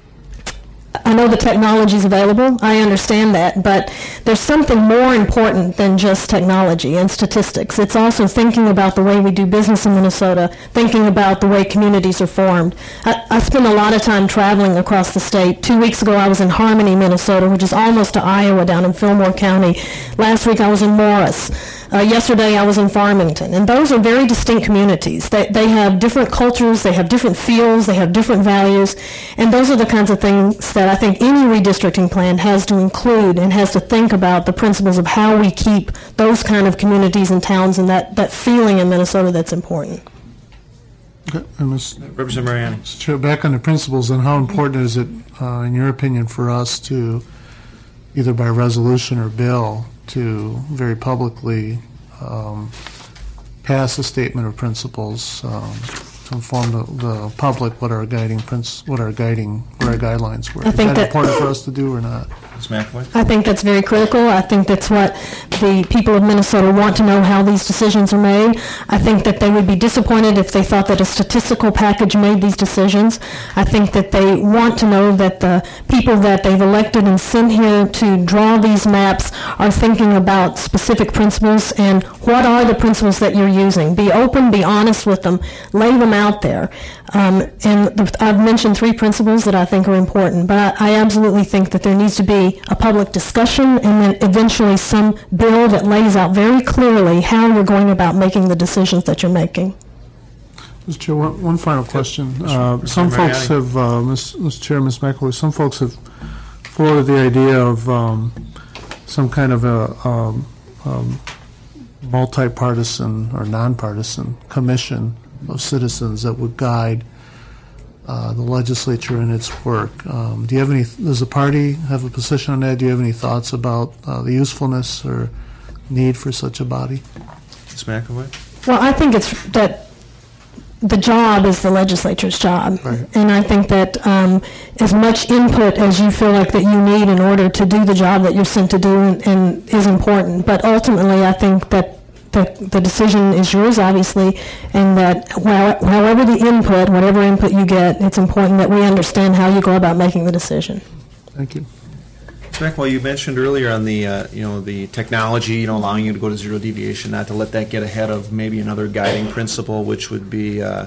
I know the technology is available, I understand that, but there's something more important than just technology and statistics. It's also thinking about the way we do business in Minnesota, thinking about the way communities are formed. I, I spend a lot of time traveling across the state. Two weeks ago I was in Harmony, Minnesota, which is almost to Iowa down in Fillmore County. Last week I was in Morris. Uh, yesterday I was in Farmington, and those are very distinct communities. They, they have different cultures, they have different feels, they have different values, and those are the kinds of things that I think any redistricting plan has to include and has to think about the principles of how we keep those kind of communities and towns and that, that feeling in Minnesota that's important. Okay, and Miz Representative Mariani. Mister Chair, back on the principles, and how important is it, uh, in your opinion, for us to, either by resolution or bill, to very publicly um, pass a statement of principles um, to inform the, the public what our guiding princ- what our guiding what our guidelines were. I Is think that, that- important for us to do or not? Miz McAvoy. I think that's very critical. I think that's what the people of Minnesota want to know, how these decisions are made. I think that they would be disappointed if they thought that a statistical package made these decisions. I think that they want to know that the people that they've elected and sent here to draw these maps are thinking about specific principles and what are the principles that you're using. Be open, be honest with them, lay them out there. Um, and the, I've mentioned three principles that I think are important, but I, I absolutely think that there needs to be a public discussion and then eventually some bill that lays out very clearly how you're going about making the decisions that you're making. Mister Chair, one, one final question. Uh, some folks have, uh, Mister Chair, Miz McAvoy, some folks have forwarded the idea of um, some kind of a um, um, multi-partisan or nonpartisan commission of citizens that would guide uh, the legislature in its work. Um, do you have any? Does the party have a position on that? Do you have any thoughts about uh, the usefulness or need for such a body? Miz McAvoy? Well, I think it's that the job is the legislature's job. Right. And I think that um, as much input as you feel like that you need in order to do the job that you're sent to do and, and is important. But ultimately, I think that the, the decision is yours, obviously, and that while, however the input, whatever input you get, it's important that we understand how you go about making the decision. Thank you. Miz McAvoy, you mentioned earlier on the, uh, you know, the technology, you know, allowing you to go to zero deviation, not to let that get ahead of maybe another guiding principle, which would be uh,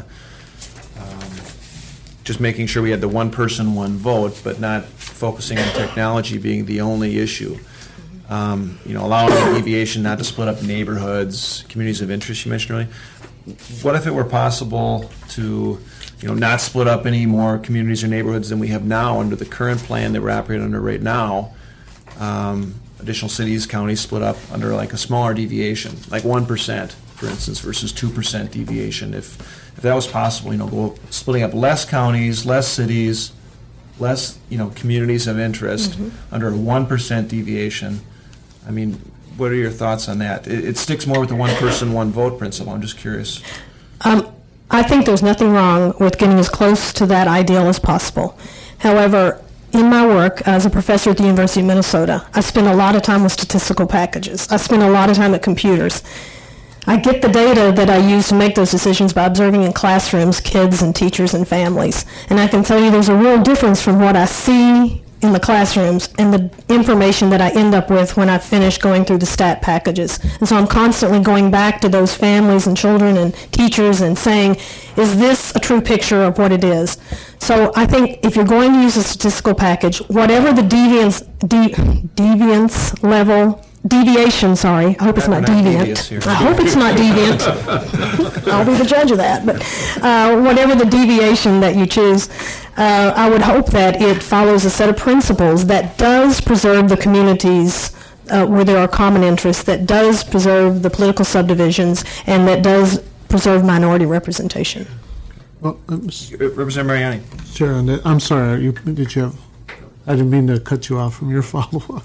um, just making sure we had the one person, one vote, but not focusing on technology being the only issue. Um, you know, allowing the deviation not to split up neighborhoods, communities of interest you mentioned earlier. What if it were possible to, you know, not split up any more communities or neighborhoods than we have now under the current plan that we're operating under right now? Um, additional cities, counties split up under like a smaller deviation, like one percent, for instance, versus two percent deviation. If if that was possible, you know, go splitting up less counties, less cities, less, you know, communities of interest mm-hmm. under a one percent deviation. I mean, what are your thoughts on that? It, it sticks more with the one person, one vote principle. I'm just curious. Um, I think there's nothing wrong with getting as close to that ideal as possible. However, in my work as a professor at the University of Minnesota, I spend a lot of time with statistical packages. I spend a lot of time at computers. I get the data that I use to make those decisions by observing in classrooms kids and teachers and families. And I can tell you there's a real difference from what I see in the classrooms and the information that I end up with when I finish going through the stat packages. And so I'm constantly going back to those families and children and teachers and saying, is this a true picture of what it is? So I think if you're going to use a statistical package, whatever the deviance, de- deviance level, deviation, sorry, I hope it's not deviant. I hope it's not deviant. I'll be the judge of that. But uh, whatever the deviation that you choose, uh, I would hope that it follows a set of principles that does preserve the communities uh, where there are common interests, that does preserve the political subdivisions, and that does preserve minority representation. Well, uh, Miz Representative Mariani. Chair, on that, I'm sorry. You, did you have? I didn't mean to cut you off from your follow-up.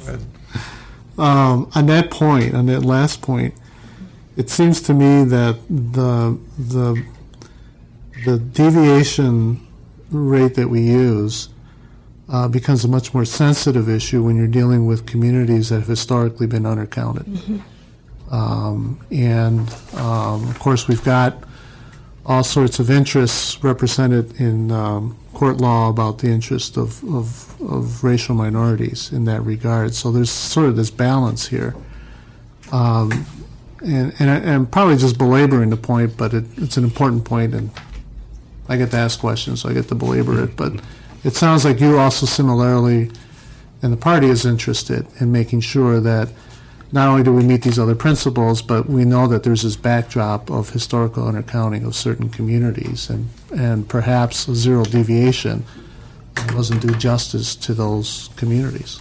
Um, on that point, on that last point, it seems to me that the the the deviation rate that we use uh, becomes a much more sensitive issue when you're dealing with communities that have historically been undercounted. Mm-hmm. um, and um, of course, we've got all sorts of interests represented in um, court law about the interest of, of, of racial minorities in that regard. So there's sort of this balance here. Um, and, and, I, and I'm probably just belaboring the point, but it, it's an important point, and I get to ask questions, so I get to belabor it. But it sounds like you also similarly, and the party is interested in making sure that not only do we meet these other principles, but we know that there's this backdrop of historical undercounting of certain communities, and, and perhaps a zero deviation doesn't do justice to those communities.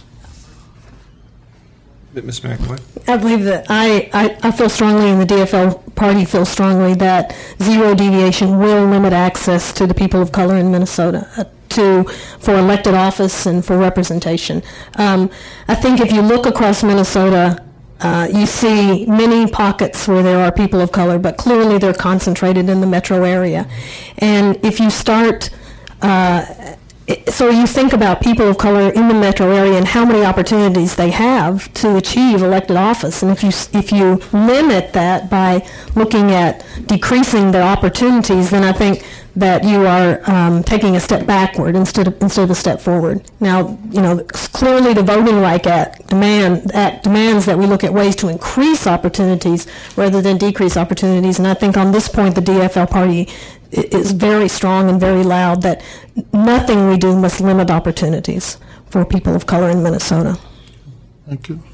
Miz McAvoy? I believe that I, I, I feel strongly, and the D F L party feels strongly, that zero deviation will limit access to the people of color in Minnesota uh, to for elected office and for representation. Um, I think if you look across Minnesota, Uh, you see many pockets where there are people of color, but clearly they're concentrated in the metro area. And if you start, uh, so you think about people of color in the metro area and how many opportunities they have to achieve elected office. And if you if you limit that by looking at decreasing their opportunities, then I think that you are um, taking a step backward instead of instead of a step forward. Now, you know, clearly the Voting Rights Act demand Act demands that we look at ways to increase opportunities rather than decrease opportunities. And I think on this point, the D F L party is very strong and very loud that nothing we do must limit opportunities for people of color in Minnesota. Thank you.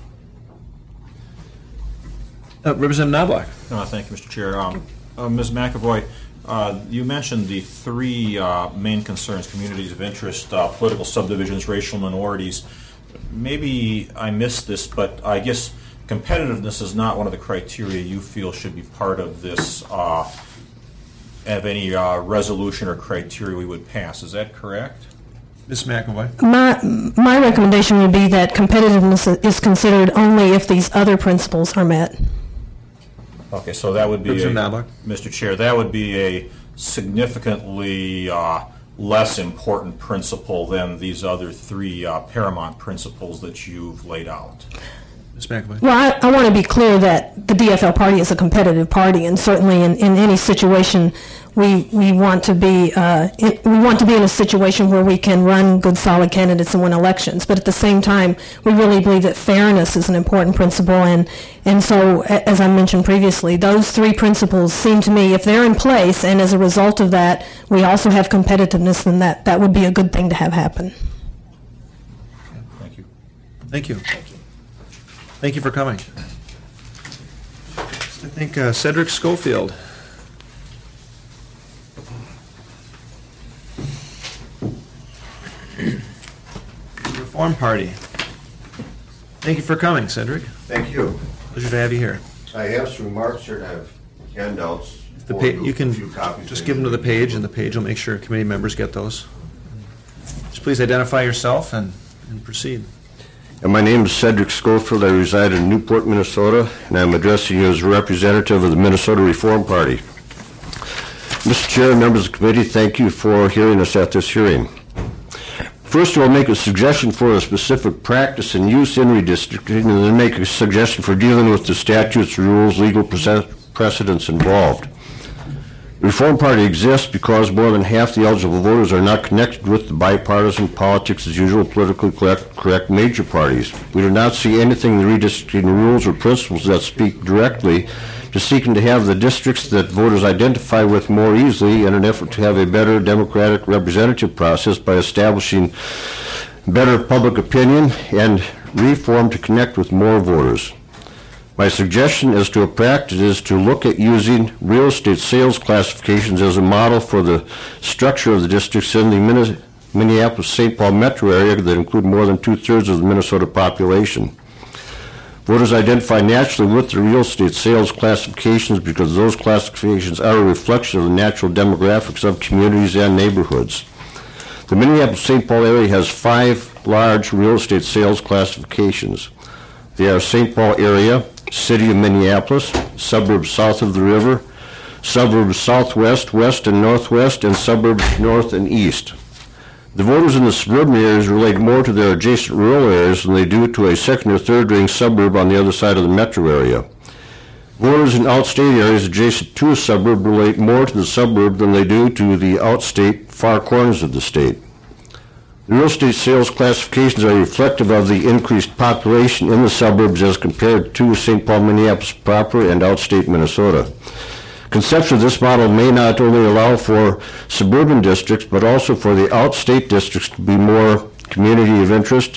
Uh, Representative Knobloch. Uh, thank you, Mister Chair. Um, uh, Miz McAvoy, Uh, you mentioned the three uh, main concerns: communities of interest, uh, political subdivisions, racial minorities. Maybe I missed this, but I guess competitiveness is not one of the criteria you feel should be part of this, uh, of any uh, resolution or criteria we would pass. Is that correct? Miz McAvoy. My, my recommendation would be that competitiveness is considered only if these other principles are met. Okay, so that would be, Representative a, Knobloch. Mister Chair, that would be a significantly uh, less important principle than these other three uh, paramount principles that you've laid out. Miz McAvoy. Well, I, I want to be clear that the D F L party is a competitive party, and certainly in, in any situation, we we want to be uh, it, we want to be in a situation where we can run good, solid candidates and win elections. But at the same time, we really believe that fairness is an important principle, and and so a- as I mentioned previously, those three principles seem to me, if they're in place, and as a result of that, we also have competitiveness, then that that would be a good thing to have happen. Thank you. Thank you. Thank you for coming. I think uh, Cedric Schofield. Reform Party. Thank you for coming, Cedric. Thank you. Pleasure to have you here. I have some remarks here, and I have handouts. The for pa- you, you can a few copies just of give them to the it. page, and the page will make sure committee members get those. Just please identify yourself and, and proceed. And my name is Cedric Schofield. I reside in Newport, Minnesota, and I'm addressing you as a representative of the Minnesota Reform Party. Mister Chair, members of the committee, thank you for hearing us at this hearing. First, I'll make a suggestion for a specific practice and use in redistricting, and then make a suggestion for dealing with the statutes, rules, legal precedents involved. The Reform Party exists because more than half the eligible voters are not connected with the bipartisan politics as usual politically correct, correct major parties. We do not see anything in the redistricting rules or principles that speak directly to seeking to have the districts that voters identify with more easily in an effort to have a better democratic representative process by establishing better public opinion and reform to connect with more voters. My suggestion as to a practice is to look at using real estate sales classifications as a model for the structure of the districts in the Minneapolis-Saint Paul metro area that include more than two-thirds of the Minnesota population. Voters identify naturally with the real estate sales classifications because those classifications are a reflection of the natural demographics of communities and neighborhoods. The Minneapolis-Saint Paul area has five large real estate sales classifications. They are Saint Paul area, City of Minneapolis, suburbs south of the river, suburbs southwest, west, and northwest, and suburbs north and east. The voters in the suburban areas relate more to their adjacent rural areas than they do to a second or third-ring suburb on the other side of the metro area. Voters in outstate areas adjacent to a suburb relate more to the suburb than they do to the outstate far corners of the state. The real estate sales classifications are reflective of the increased population in the suburbs as compared to Saint Paul, Minneapolis proper and outstate Minnesota. Conception of this model may not only allow for suburban districts, but also for the outstate districts to be more community of interest,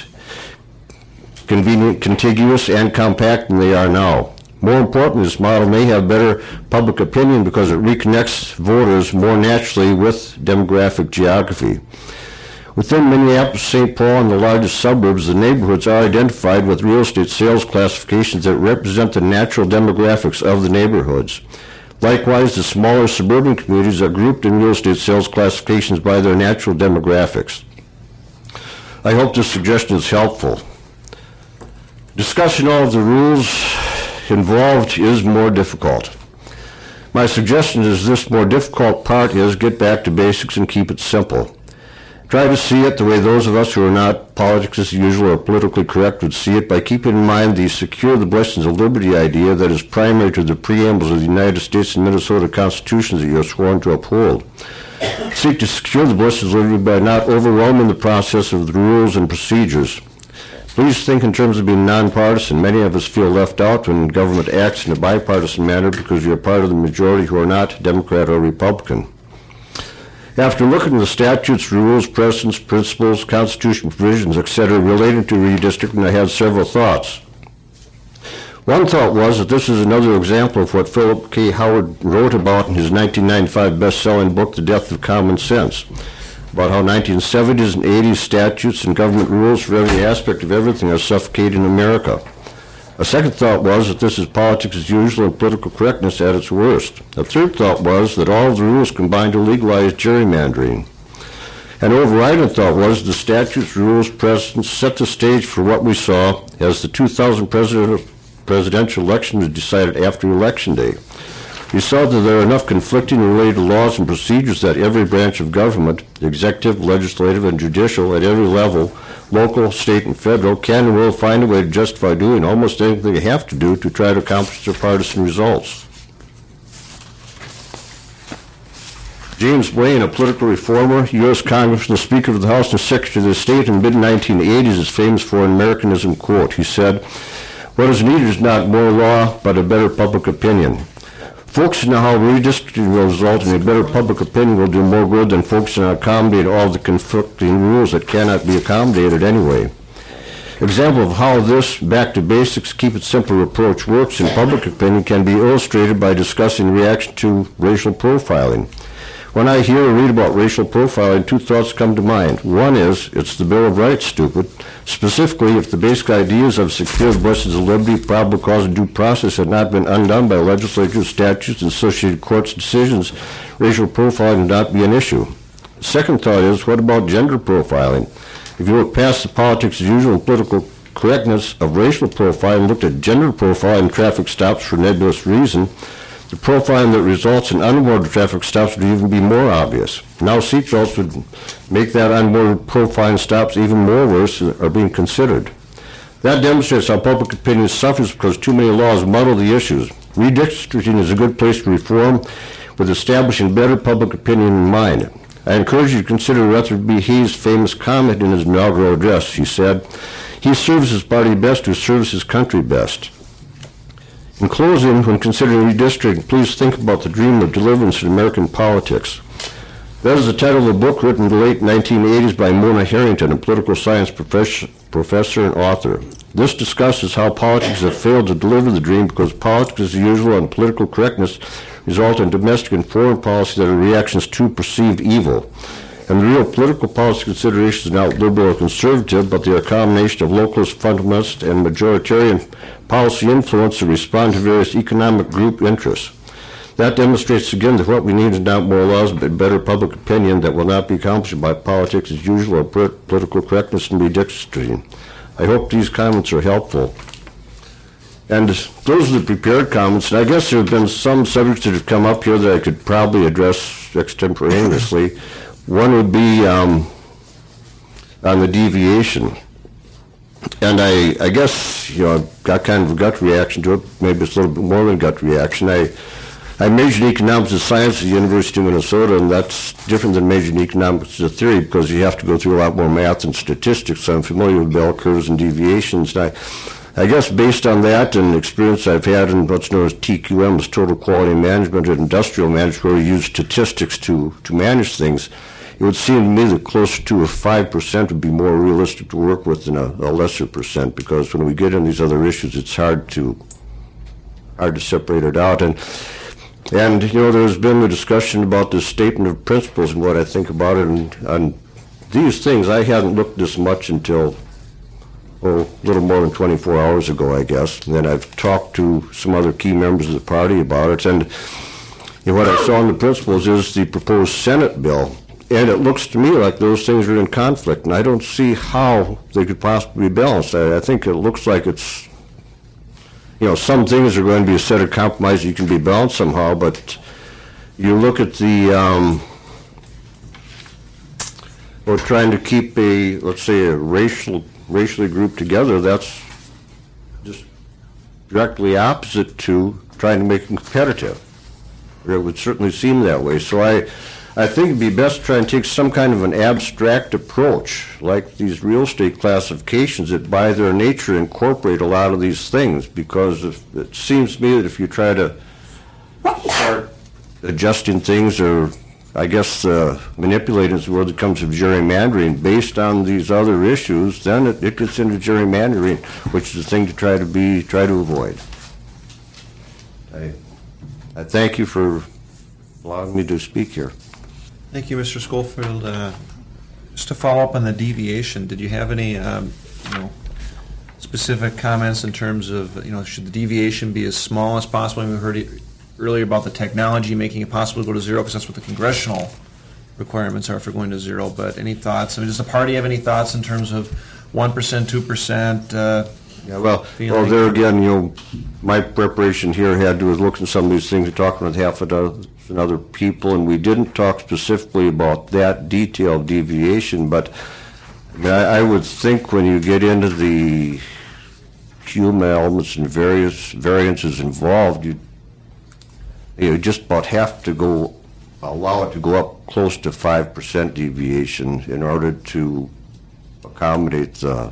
convenient, contiguous, and compact than they are now. More importantly, this model may have better public opinion because it reconnects voters more naturally with demographic geography. Within Minneapolis, Saint Paul, and the largest suburbs, the neighborhoods are identified with real estate sales classifications that represent the natural demographics of the neighborhoods. Likewise, the smaller suburban communities are grouped in real estate sales classifications by their natural demographics. I hope this suggestion is helpful. Discussing all of the rules involved is more difficult. My suggestion is this more difficult part is get back to basics and keep it simple. Try to see it the way those of us who are not politics as usual or politically correct would see it by keeping in mind the secure the blessings of liberty idea that is primary to the preambles of the United States and Minnesota constitutions that you are sworn to uphold. Seek to secure the blessings of liberty by not overwhelming the process of the rules and procedures. Please think in terms of being nonpartisan. Many of us feel left out when government acts in a bipartisan manner because we are part of the majority who are not Democrat or Republican. After looking at the statutes, rules, precedents, principles, constitutional provisions, et cetera, relating to redistricting, I had several thoughts. One thought was that this is another example of what Philip K. Howard wrote about in his nineteen ninety-five best-selling book, The Death of Common Sense, about how nineteen seventies and eighties statutes and government rules for every aspect of everything are suffocating America. A second thought was that this is politics as usual and political correctness at its worst. A third thought was that all of the rules combined to legalize gerrymandering. An overriding thought was the statutes, rules, precedents set the stage for what we saw as the two thousand president, presidential election was decided after Election Day. We saw that there are enough conflicting and related laws and procedures that every branch of government, executive, legislative, and judicial at every level, local, state, and federal, can and will find a way to justify doing almost anything they have to do to try to accomplish their partisan results. James Blaine, a political reformer, U S Congressman, Speaker of the House, and Secretary of the State in the mid nineteen eighties, is famous for an Americanism quote. He said, "What is needed is not more law, but a better public opinion." Focusing on how redistricting will result in a better public opinion will do more good than focusing on accommodating all the conflicting rules that cannot be accommodated anyway. Example of how this back to basics, keep it simple approach works in public opinion can be illustrated by discussing reaction to racial profiling. When I hear or read about racial profiling, two thoughts come to mind. One is, it's the Bill of Rights, stupid. Specifically, if the basic ideas of secure, blessed liberty, probable cause, and due process had not been undone by legislature, statutes, and associated courts' decisions, racial profiling would not be an issue. The second thought is, what about gender profiling? If you look past the politics as usual and political correctness of racial profiling and looked at gender profiling and traffic stops for nebulous reason, the profiling that results in unwanted traffic stops would even be more obvious. Now seatbelts would make that unwanted profiling stops even more worse are being considered. That demonstrates how public opinion suffers because too many laws muddle the issues. Redistricting is a good place to reform with establishing better public opinion in mind. I encourage you to consider Rutherford B. Hayes' famous comment in his inaugural address. He said, "He serves his party best who serves his country best." In closing, when considering redistricting, please think about the dream of deliverance in American politics. That is the title of a book written in the late nineteen eighties by Mona Harrington, a political science professor, professor and author. This discusses how politics have failed to deliver the dream because politics as usual and political correctness result in domestic and foreign policy that are reactions to perceived evil. And the real political policy considerations are not liberal or conservative, but they are a combination of localist, fundamentalist, and majoritarian policy influence to respond to various economic group interests. That demonstrates again that what we need is not more laws, but better public opinion that will not be accomplished by politics as usual or political correctness and redistricting. I hope these comments are helpful. And those are the prepared comments. And I guess there have been some subjects that have come up here that I could probably address extemporaneously. One would be um, on the deviation. And I, I guess, you know, I've got kind of a gut reaction to it. Maybe it's a little bit more than a gut reaction. I, I majored in economics and science at the University of Minnesota, and that's different than majoring in economics as a theory because you have to go through a lot more math and statistics. So I'm familiar with bell curves and deviations. And I, I guess based on that and experience I've had in what's known as T Q M, as Total Quality Management and Industrial Management, where we use statistics to, to manage things, it would seem to me that closer to a five percent would be more realistic to work with than a, a lesser percent, because when we get into these other issues, it's hard to hard to separate it out. And, and you know, there's been the discussion about this statement of principles and what I think about it. And on these things, I hadn't looked this much until, oh, a little more than twenty-four hours ago, I guess. And then I've talked to some other key members of the party about it. And you know, what I saw in the principles is the proposed Senate bill. And it looks to me like those things are in conflict, and I don't see how they could possibly be balanced. I, I think it looks like it's, you know, some things are going to be a set of compromises you can be balanced somehow, but you look at the, um, or trying to keep a, let's say, a racial, racially group together, that's just directly opposite to trying to make them competitive. It would certainly seem that way. So I, I think it'd be best to try and take some kind of an abstract approach, like these real estate classifications that by their nature incorporate a lot of these things, because if, it seems to me that if you try to start adjusting things or, I guess, uh, manipulating is the word that comes of gerrymandering based on these other issues, then it, it gets into gerrymandering, which is the thing to try to be, try to avoid. I, I thank you for allowing me to speak here. Thank you, Mister Schofield. Uh, Just to follow up on the deviation, did you have any, um, you know, specific comments in terms of, you know, should the deviation be as small as possible? We heard earlier about the technology making it possible to go to zero, because that's what the congressional requirements are for going to zero. But any thoughts? I mean, does the party have any thoughts in terms of one percent, two percent? Uh, yeah, well, well, there again, you know, my preparation here had to was looking at some of these things and talking with half a dozen other people, and we didn't talk specifically about that detailed deviation, but I, mean, I, I would think when you get into the human elements and various variances involved, you you just about have to go allow it to go up close to five percent deviation in order to accommodate the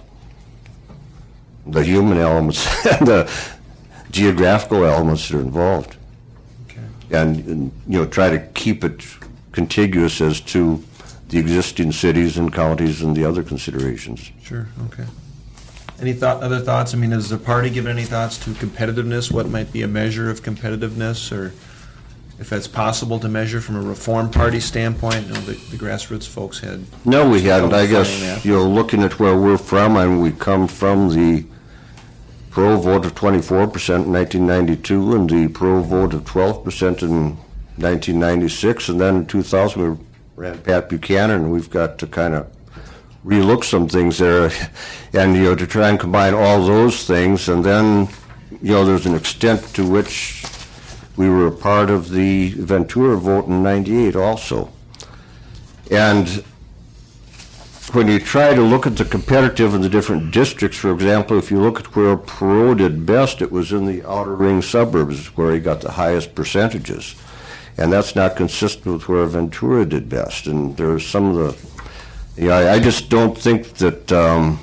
the human elements and the geographical elements that are involved. And, and, you know, try to keep it contiguous as to the existing cities and counties and the other considerations. Sure, okay. Any thought, other thoughts? I mean, has the party given any thoughts to competitiveness? What might be a measure of competitiveness, or if that's possible to measure from a Reform Party standpoint? You know, the, the grassroots folks had. No, we hadn't. I guess, that. you know, looking at where we're from, and we come from the pro vote of twenty-four percent in nineteen ninety-two and the pro vote of twelve percent in nineteen ninety-six, and then in two thousand we ran Pat Buchanan, and we've got to kind of relook some things there, and, you know, to try and combine all those things, and then, you know, there's an extent to which we were a part of the Ventura vote in ninety-eight also. And when you try to look at the competitive in the different districts, for example, if you look at where Perot did best, it was in the outer ring suburbs where he got the highest percentages. And that's not consistent with where Ventura did best. And there's some of the, yeah, I, I just don't think that um,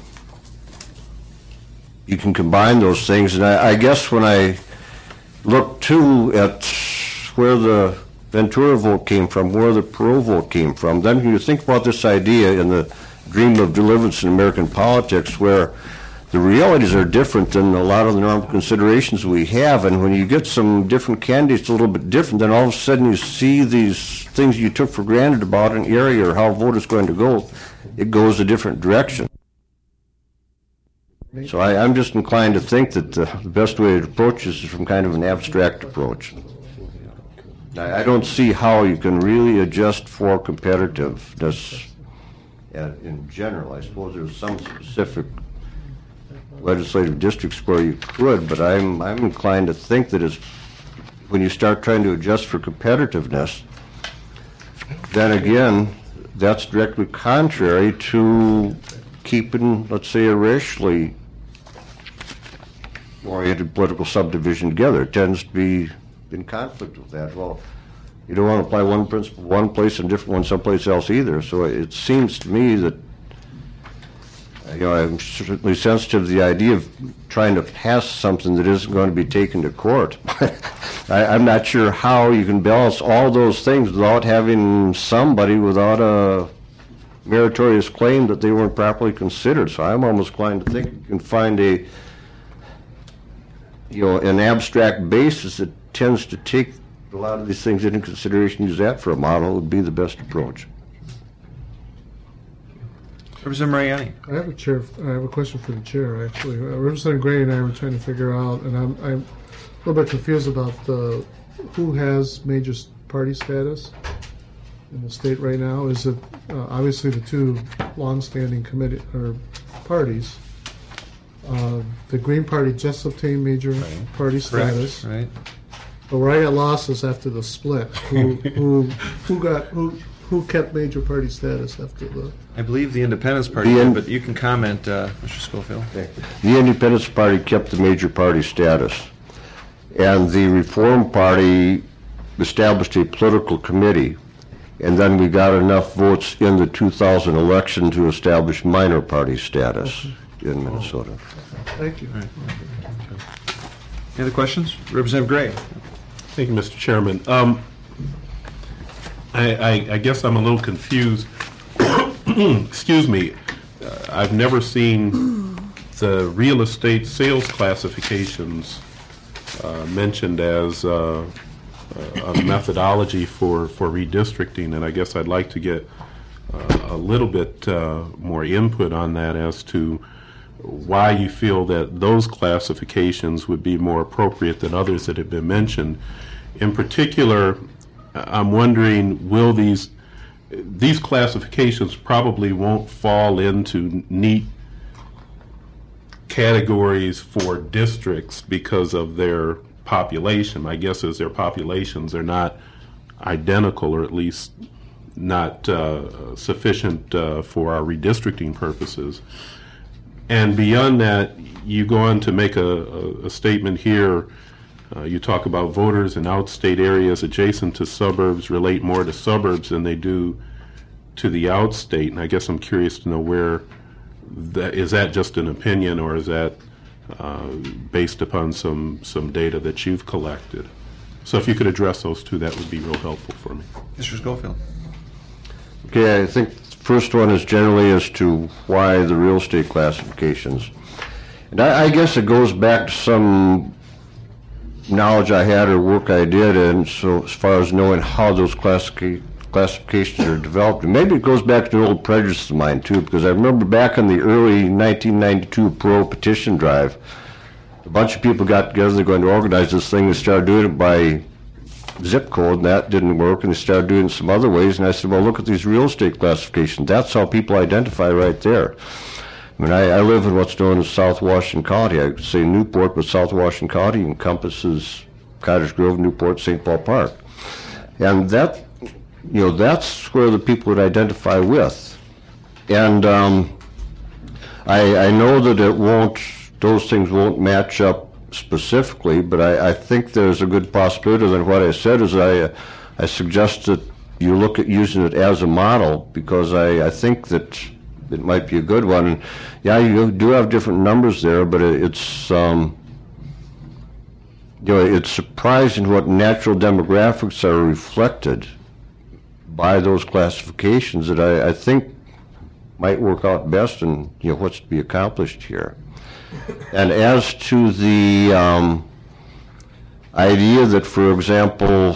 you can combine those things. And I, I guess when I look too at where the Ventura vote came from, where the Perot vote came from, then when you think about this idea in the dream of deliverance in American politics, where the realities are different than a lot of the normal considerations we have, and when you get some different candidates a little bit different, then all of a sudden you see these things you took for granted about an area or how a vote is going to go, it goes a different direction. So I, I'm just inclined to think that uh, the best way to approach this is from kind of an abstract approach. I, I don't see how you can really adjust for competitiveness uh, in general. I suppose there's some specific legislative districts where you could, but I'm I'm inclined to think that it's, when you start trying to adjust for competitiveness, then again, that's directly contrary to keeping, let's say, a racially oriented political subdivision together. It tends to be in conflict with that. Well, you don't want to apply one principle one place and a different one someplace else either. So it seems to me that, you know, I'm certainly sensitive to the idea of trying to pass something that isn't going to be taken to court. I, I'm not sure how you can balance all those things without having somebody without a meritorious claim that they weren't properly considered. So I'm almost inclined to think you can find a, you know, an abstract basis that tends to take a lot of these things into consideration, use that for a model, would be the best approach. Representative Mariani. I have a chair. I have a question for the chair, actually. Uh, Representative Gray and I were trying to figure out, and I'm, I'm a little bit confused about the, who has major party status in the state right now. Is it uh, obviously the two long-standing committee or parties? Uh, the Green Party just obtained major right. party status. Correct. Right. But where I got losses after the split. Who who who got who who kept major party status after the? I believe the Independence Party, the in, but you can comment, uh, Mister Schofield. The Independence Party kept the major party status, and the Reform Party established a political committee, and then we got enough votes in the two thousand election to establish minor party status okay. in Minnesota. Oh. Thank you. Right. Any other questions? Representative Gray. Thank you, Mister Chairman. Um, I, I, I guess I'm a little confused. Excuse me. Uh, I've never seen the real estate sales classifications uh, mentioned as uh, a methodology for, for redistricting, and I guess I'd like to get uh, a little bit uh, more input on that as to why you feel that those classifications would be more appropriate than others that have been mentioned. In particular, I'm wondering, will these these classifications probably won't fall into neat categories for districts because of their population. My guess is their populations are not identical, or at least not uh, sufficient uh, for our redistricting purposes. And beyond that, you go on to make a, a, a statement here. Uh, you talk about voters in outstate areas adjacent to suburbs relate more to suburbs than they do to the outstate. And I guess I'm curious to know where that is. That just an opinion, or is that uh, based upon some some data that you've collected? So if you could address those two, that would be real helpful for me. Mister Schofield. Okay, I think the first one is generally as to why the real estate classifications. And I, I guess it goes back to some knowledge I had or work I did, and so as far as knowing how those classific classifications are developed. And maybe it goes back to an old prejudice of mine too, because I remember back in the early nineteen ninety-two Pro petition drive, a bunch of people got together, they're going to organize this thing, and started doing it by zip code, and that didn't work, and they started doing it some other ways. And I said, well, look at these real estate classifications. That's how people identify right there. I mean, I, I live in what's known as South Washington County. I say Newport, but South Washington County encompasses Cottage Grove, Newport, Saint Paul Park. And that, you know, that's where the people would identify with. And um, I, I know that it won't, those things won't match up specifically, but I, I think there's a good possibility that what I said is I, uh, I suggest that you look at using it as a model, because I, I think that it might be a good one. And yeah, you do have different numbers there, but it, it's um, you know, it's surprising what natural demographics are reflected by those classifications that I, I think might work out best in, you know, what's to be accomplished here. And as to the um, idea that, for example,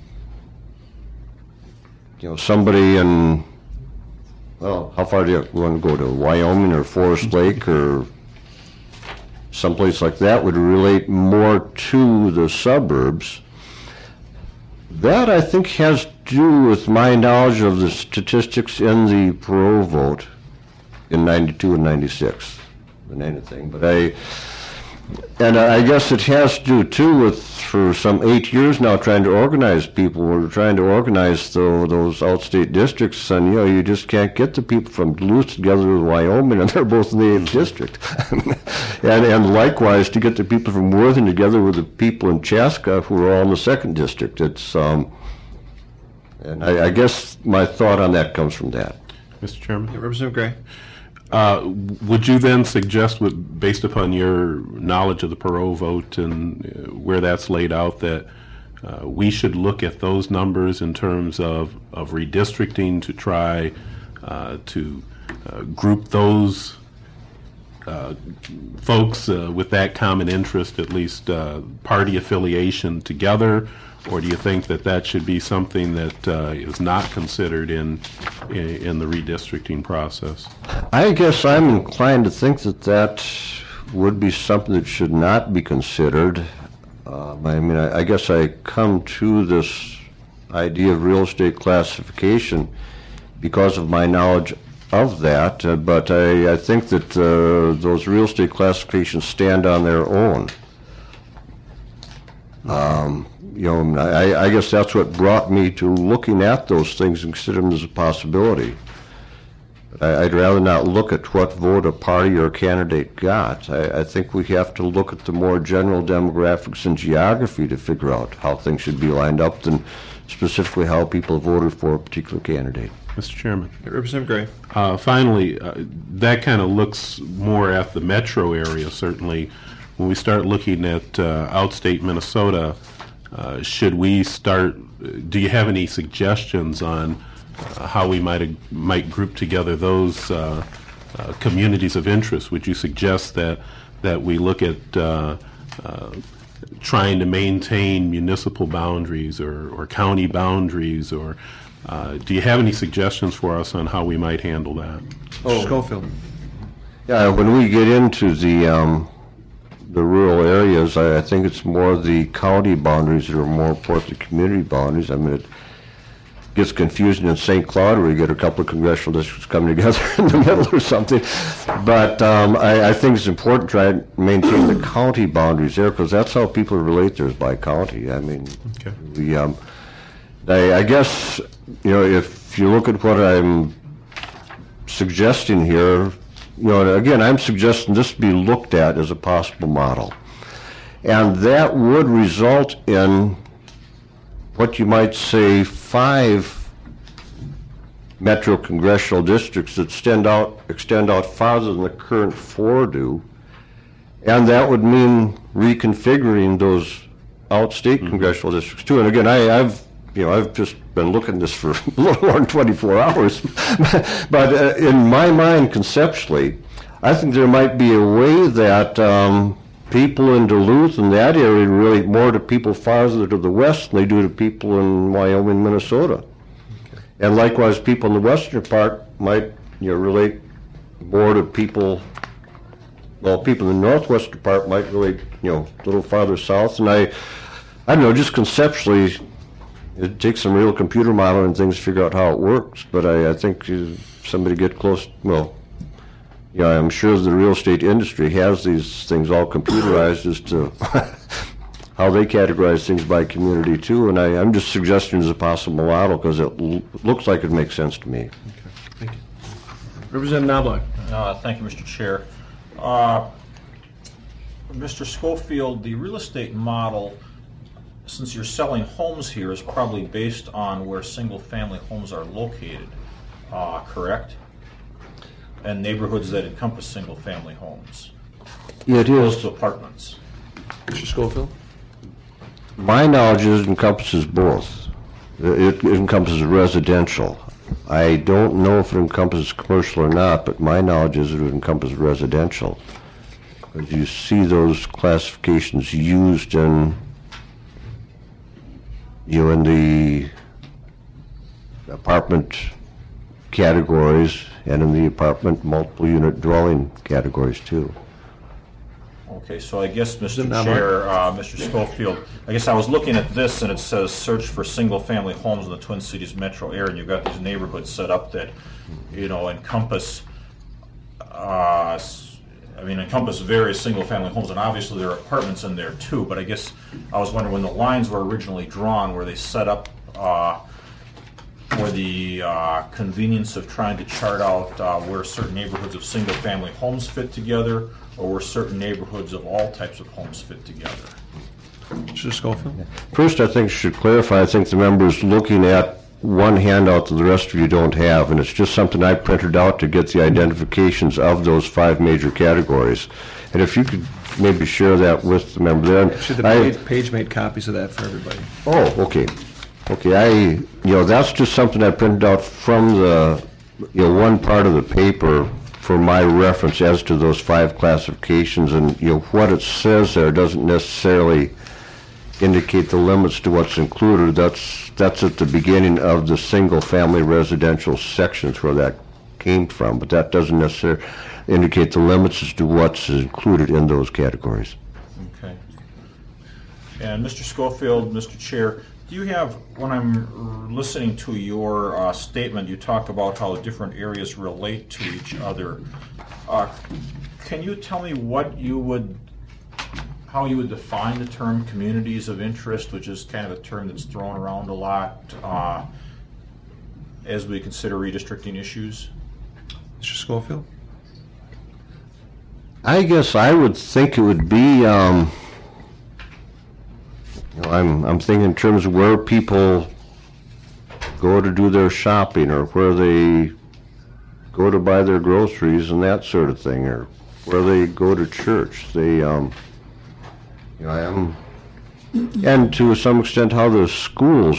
you know, somebody in, well, how far do you want to go to, Wyoming or Forest Lake or someplace like that would relate more to the suburbs, that I think has to do with my knowledge of the statistics in the Perot vote in ninety-two and ninety-six. Than anything, but I, and I guess it has to do too with, for some eight years now, trying to organize people. We're trying to organize the, those outstate districts, and you know, you just can't get the people from Duluth together with Wyoming, and they're both in the eighth district. and and likewise, to get the people from Worthing together with the people in Chaska who are all in the second district. It's um, and I, I guess my thought on that comes from that. Mister Chairman? Yeah, Representative Gray. Uh, would you then suggest, with, based upon your knowledge of the Perot vote and uh, where that's laid out, that uh, we should look at those numbers in terms of, of redistricting to try uh, to uh, group those uh, folks uh, with that common interest, at least uh, party affiliation, together? Or do you think that that should be something that uh, is not considered in, in in the redistricting process? I guess I'm inclined to think that that would be something that should not be considered. Uh, I mean, I, I guess I come to this idea of real estate classification because of my knowledge of that, uh, but I, I think that uh, those real estate classifications stand on their own. Um, You know, I, I guess that's what brought me to looking at those things and consider them as a possibility. But I, I'd rather not look at what vote a party or a candidate got. I, I think we have to look at the more general demographics and geography to figure out how things should be lined up than specifically how people voted for a particular candidate. Mister Chairman. Representative Gray. Uh, finally, uh, that kind of looks more at the metro area, certainly. When we start looking at uh, outstate Minnesota, Uh, should we start, do you have any suggestions on uh, how we might might group together those uh, uh, communities of interest? Would you suggest that that we look at uh, uh, trying to maintain municipal boundaries or, or county boundaries, or uh, do you have any suggestions for us on how we might handle that? Oh, Schofield. Yeah, when we get into the um, the rural areas, I, I think it's more the county boundaries that are more important than community boundaries. I mean, it gets confusing in Saint Cloud where you get a couple of congressional districts coming together in the middle or something. But um, I, I think it's important to try and maintain the county boundaries there, because that's how people relate there, is by county. I mean, Okay. we, um, I, I guess, you know, if you look at what I'm suggesting here, you know, again, I'm suggesting this be looked at as a possible model. And that would result in what you might say five metro congressional districts that extend out, extend out farther than the current four do. And that would mean reconfiguring those outstate mm-hmm. congressional districts too. And again, I, I've you know, I've just been looking at this for a little more than twenty-four hours. But uh, in my mind, conceptually, I think there might be a way that um, people in Duluth and that area relate more to people farther to the west than they do to people in Wyoming, Minnesota. Okay. And likewise, people in the western part might, you know, relate more to people, well, people in the northwestern part might relate, you know, a little farther south. And I, I don't know, just conceptually, it takes some real computer modeling and things to figure out how it works. But I, I think if somebody get close, well, yeah, I'm sure the real estate industry has these things all computerized as to how they categorize things by community too. And I, I'm just suggesting as a possible model because it l- looks like it makes sense to me. Okay, thank you. Representative Knobloch. Uh, thank you, Mister Chair. Uh, Mister Schofield, the real estate model, since you're selling homes here, is probably based on where single-family homes are located, uh, correct? And neighborhoods that encompass single-family homes. Yeah, it Opposed is. to apartments. Mister Schofield. My knowledge is it encompasses both. It, it encompasses residential. I don't know if it encompasses commercial or not, but my knowledge is it encompasses residential. As you see those classifications used in, you know, in the apartment categories and in the apartment multiple unit dwelling categories too. Okay, so I guess, Mister Not Chair, uh, Mister Schofield, I guess I was looking at this and it says search for single-family homes in the Twin Cities metro area, and you've got these neighborhoods set up that, you know, encompass, uh, I mean, encompass various single-family homes, and obviously there are apartments in there too, but I guess I was wondering when the lines were originally drawn, were they set up uh, for the uh, convenience of trying to chart out uh, where certain neighborhoods of single-family homes fit together, or where certain neighborhoods of all types of homes fit together? Mister Schofield. First, I think should clarify, I think the member's looking at one handout that the rest of you don't have, and it's just something I printed out to get the identifications of those five major categories. And if you could maybe share that with the member there. Actually, the I, page, page made copies of that for everybody. Oh, okay. Okay, I, you know, that's just something I printed out from the, you know, one part of the paper for my reference as to those five classifications, and, you know, what it says there doesn't necessarily indicate the limits to what's included. That's that's at the beginning of the single-family residential sections where that came from, but that doesn't necessarily indicate the limits as to what's included in those categories. Okay. And Mister Schofield, Mister Chair, do you have, when I'm listening to your uh, statement, you talk about how the different areas relate to each other. Uh, can you tell me what you would, how you would define the term communities of interest, which is kind of a term that's thrown around a lot uh, as we consider redistricting issues? Mister Schofield. I guess I would think it would be, um, you know, I'm, I'm thinking in terms of where people go to do their shopping, or where they go to buy their groceries and that sort of thing, or where they go to church. They, um, you know, I am, and to some extent how the schools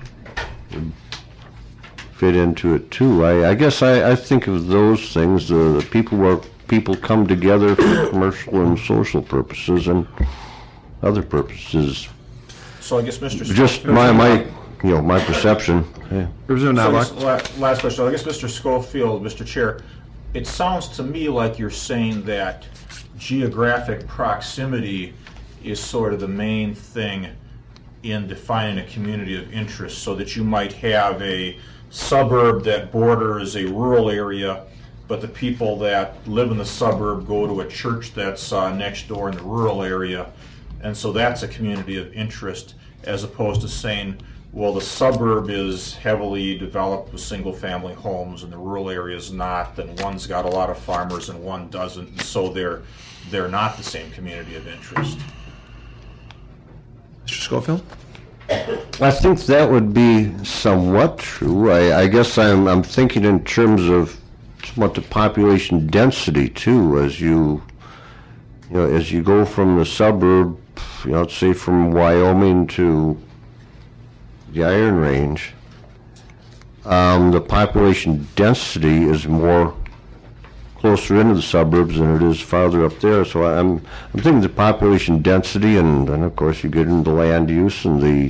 fit into it too. I, I guess I, I think of those things, the, the people where people come together for commercial and social purposes, and other purposes. So I guess Mister Just Schofield- my, my, you know, my perception. Yeah. Representative So I Knobloch. guess la- Last question. I guess Mister Schofield, Mister Chair, it sounds to me like you're saying that geographic proximity is sort of the main thing in defining a community of interest, so that you might have a suburb that borders a rural area, but the people that live in the suburb go to a church that's uh, next door in the rural area, and so that's a community of interest, as opposed to saying, well, the suburb is heavily developed with single-family homes and the rural area is not, then one's got a lot of farmers and one doesn't, and so they're they're not the same community of interest. Mister Schofield? I think that would be somewhat true. I, I guess I'm, I'm thinking in terms of somewhat the population density too, as you, you know, as you go from the suburb, you know, say from Wyoming to the Iron Range, um, the population density is more closer into the suburbs than it is farther up there. So I'm I'm thinking the population density, and then of course you get into land use and the,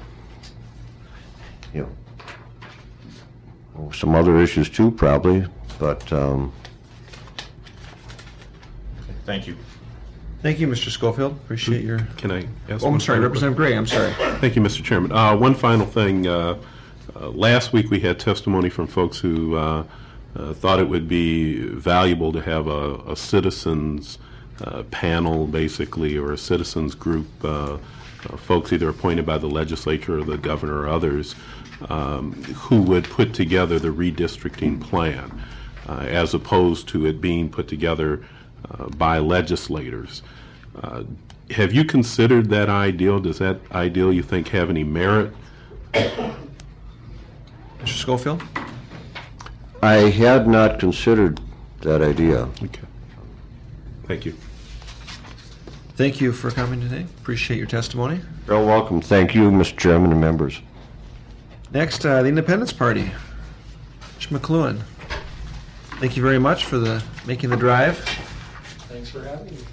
you know, some other issues too probably, but um, Thank you. Thank you, Mister Schofield. Appreciate your... Can I ask Oh, I'm one sorry, final Representative Gray, I'm sorry. Thank you, Mister Chairman. Uh, One final thing. uh, uh, Last week, we had testimony from folks who uh, uh, thought it would be valuable to have a a citizens uh, panel, basically, or a citizens group, uh, uh, folks either appointed by the legislature or the governor or others, um, who would put together the redistricting plan, uh, as opposed to it being put together uh, by legislators. Uh, Have you considered that ideal? Does that ideal, you think, have any merit? Mister Schofield? I had not considered that idea. Okay. Thank you. Thank you for coming today. Appreciate your testimony. You're welcome. Thank you, Mister Chairman and members. Next, uh, the Independence Party. Mister McLuhan. Thank you very much for the making the drive. Thanks for having me.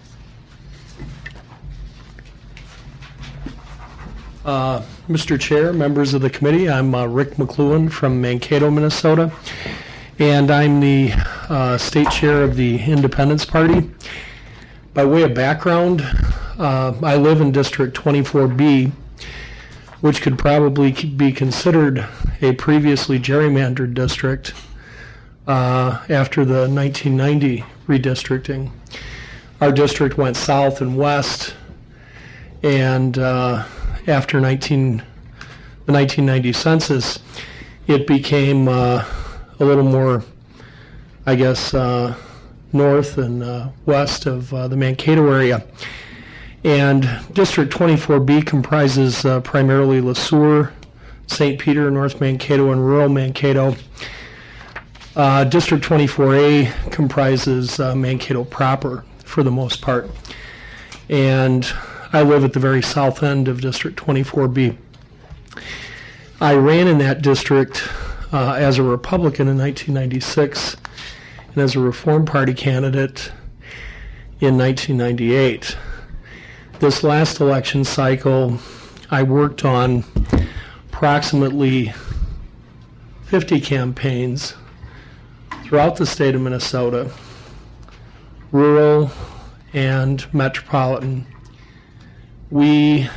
Uh, Mister Chair, members of the committee, I'm uh, Rick McLuhan from Mankato, Minnesota, and I'm the uh, state chair of the Independence Party. By way of background, uh, I live in District twenty-four B, which could probably be considered a previously gerrymandered district uh, after the nineteen ninety redistricting. Our district went south and west, and uh, after nineteen, the nineteen ninety census, it became uh, a little more, I guess, uh, north and uh, west of uh, the Mankato area. And District twenty-four B comprises uh, primarily LeSueur, Saint Peter, North Mankato, and rural Mankato. Uh, District twenty-four A comprises uh, Mankato proper for the most part. And I live at the very south end of District twenty-four B. I ran in that district uh, as a Republican in nineteen ninety-six and as a Reform Party candidate in nineteen ninety-eight. This last election cycle, I worked on approximately fifty campaigns throughout the state of Minnesota, rural and metropolitan. We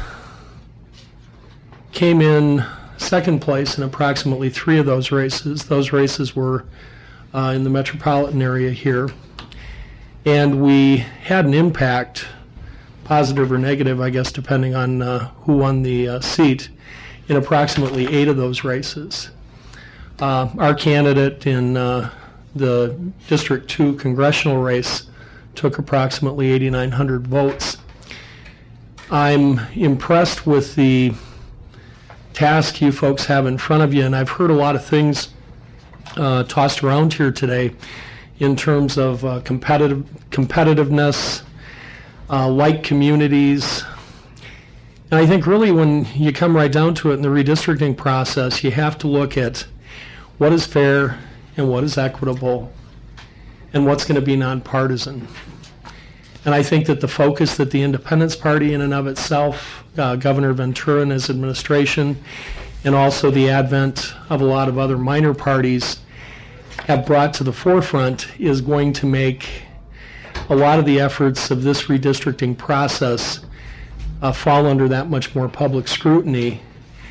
came in second place in approximately three of those races. Those races were uh, in the metropolitan area here. And we had an impact, positive or negative, I guess, depending on uh, who won the uh, seat, in approximately eight of those races. Uh, our candidate in uh, the District two congressional race took approximately eighty-nine hundred votes. I'm impressed with the task you folks have in front of you, and I've heard a lot of things uh, tossed around here today in terms of uh, competitive competitiveness, uh, like communities. And I think really when you come right down to it in the redistricting process, you have to look at what is fair and what is equitable and what's going to be nonpartisan. And I think that the focus that the Independence Party in and of itself, uh, Governor Ventura and his administration, and also the advent of a lot of other minor parties have brought to the forefront is going to make a lot of the efforts of this redistricting process uh, fall under that much more public scrutiny.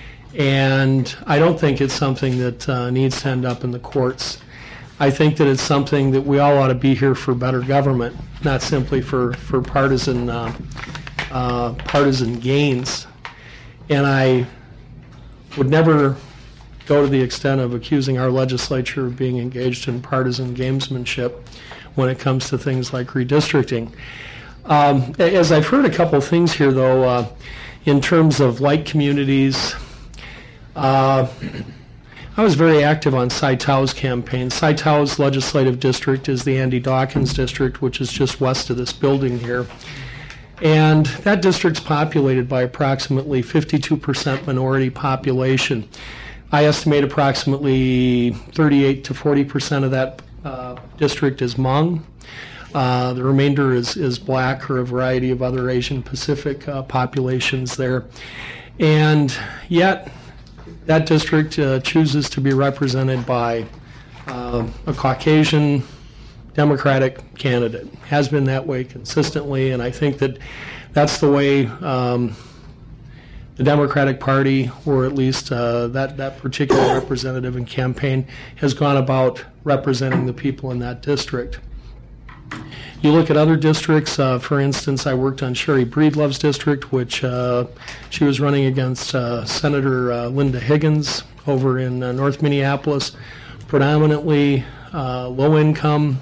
And I don't think it's something that uh, needs to end up in the courts. I think that it's something that we all ought to be here for better government, not simply for, for partisan uh, uh, partisan gains. And I would never go to the extent of accusing our legislature of being engaged in partisan gamesmanship when it comes to things like redistricting. Um, as I've heard a couple of things here, though, uh, in terms of like communities, uh, I was very active on Cy Tao's campaign. Cy Tao's legislative district is the Andy Dawkins district, which is just west of this building here. And that district's populated by approximately fifty-two percent minority population. I estimate approximately thirty-eight to forty percent of that uh, district is Hmong. Uh, the remainder is, is black or a variety of other Asian Pacific uh, populations there. And yet, that district uh, chooses to be represented by uh, a Caucasian Democratic candidate. Has been that way consistently, and I think that that's the way um, the Democratic Party, or at least uh, that, that particular representative and campaign, has gone about representing the people in that district. You look at other districts, uh, for instance, I worked on Sherry Breedlove's district, which uh, she was running against uh, Senator uh, Linda Higgins over in uh, North Minneapolis, predominantly uh, low income,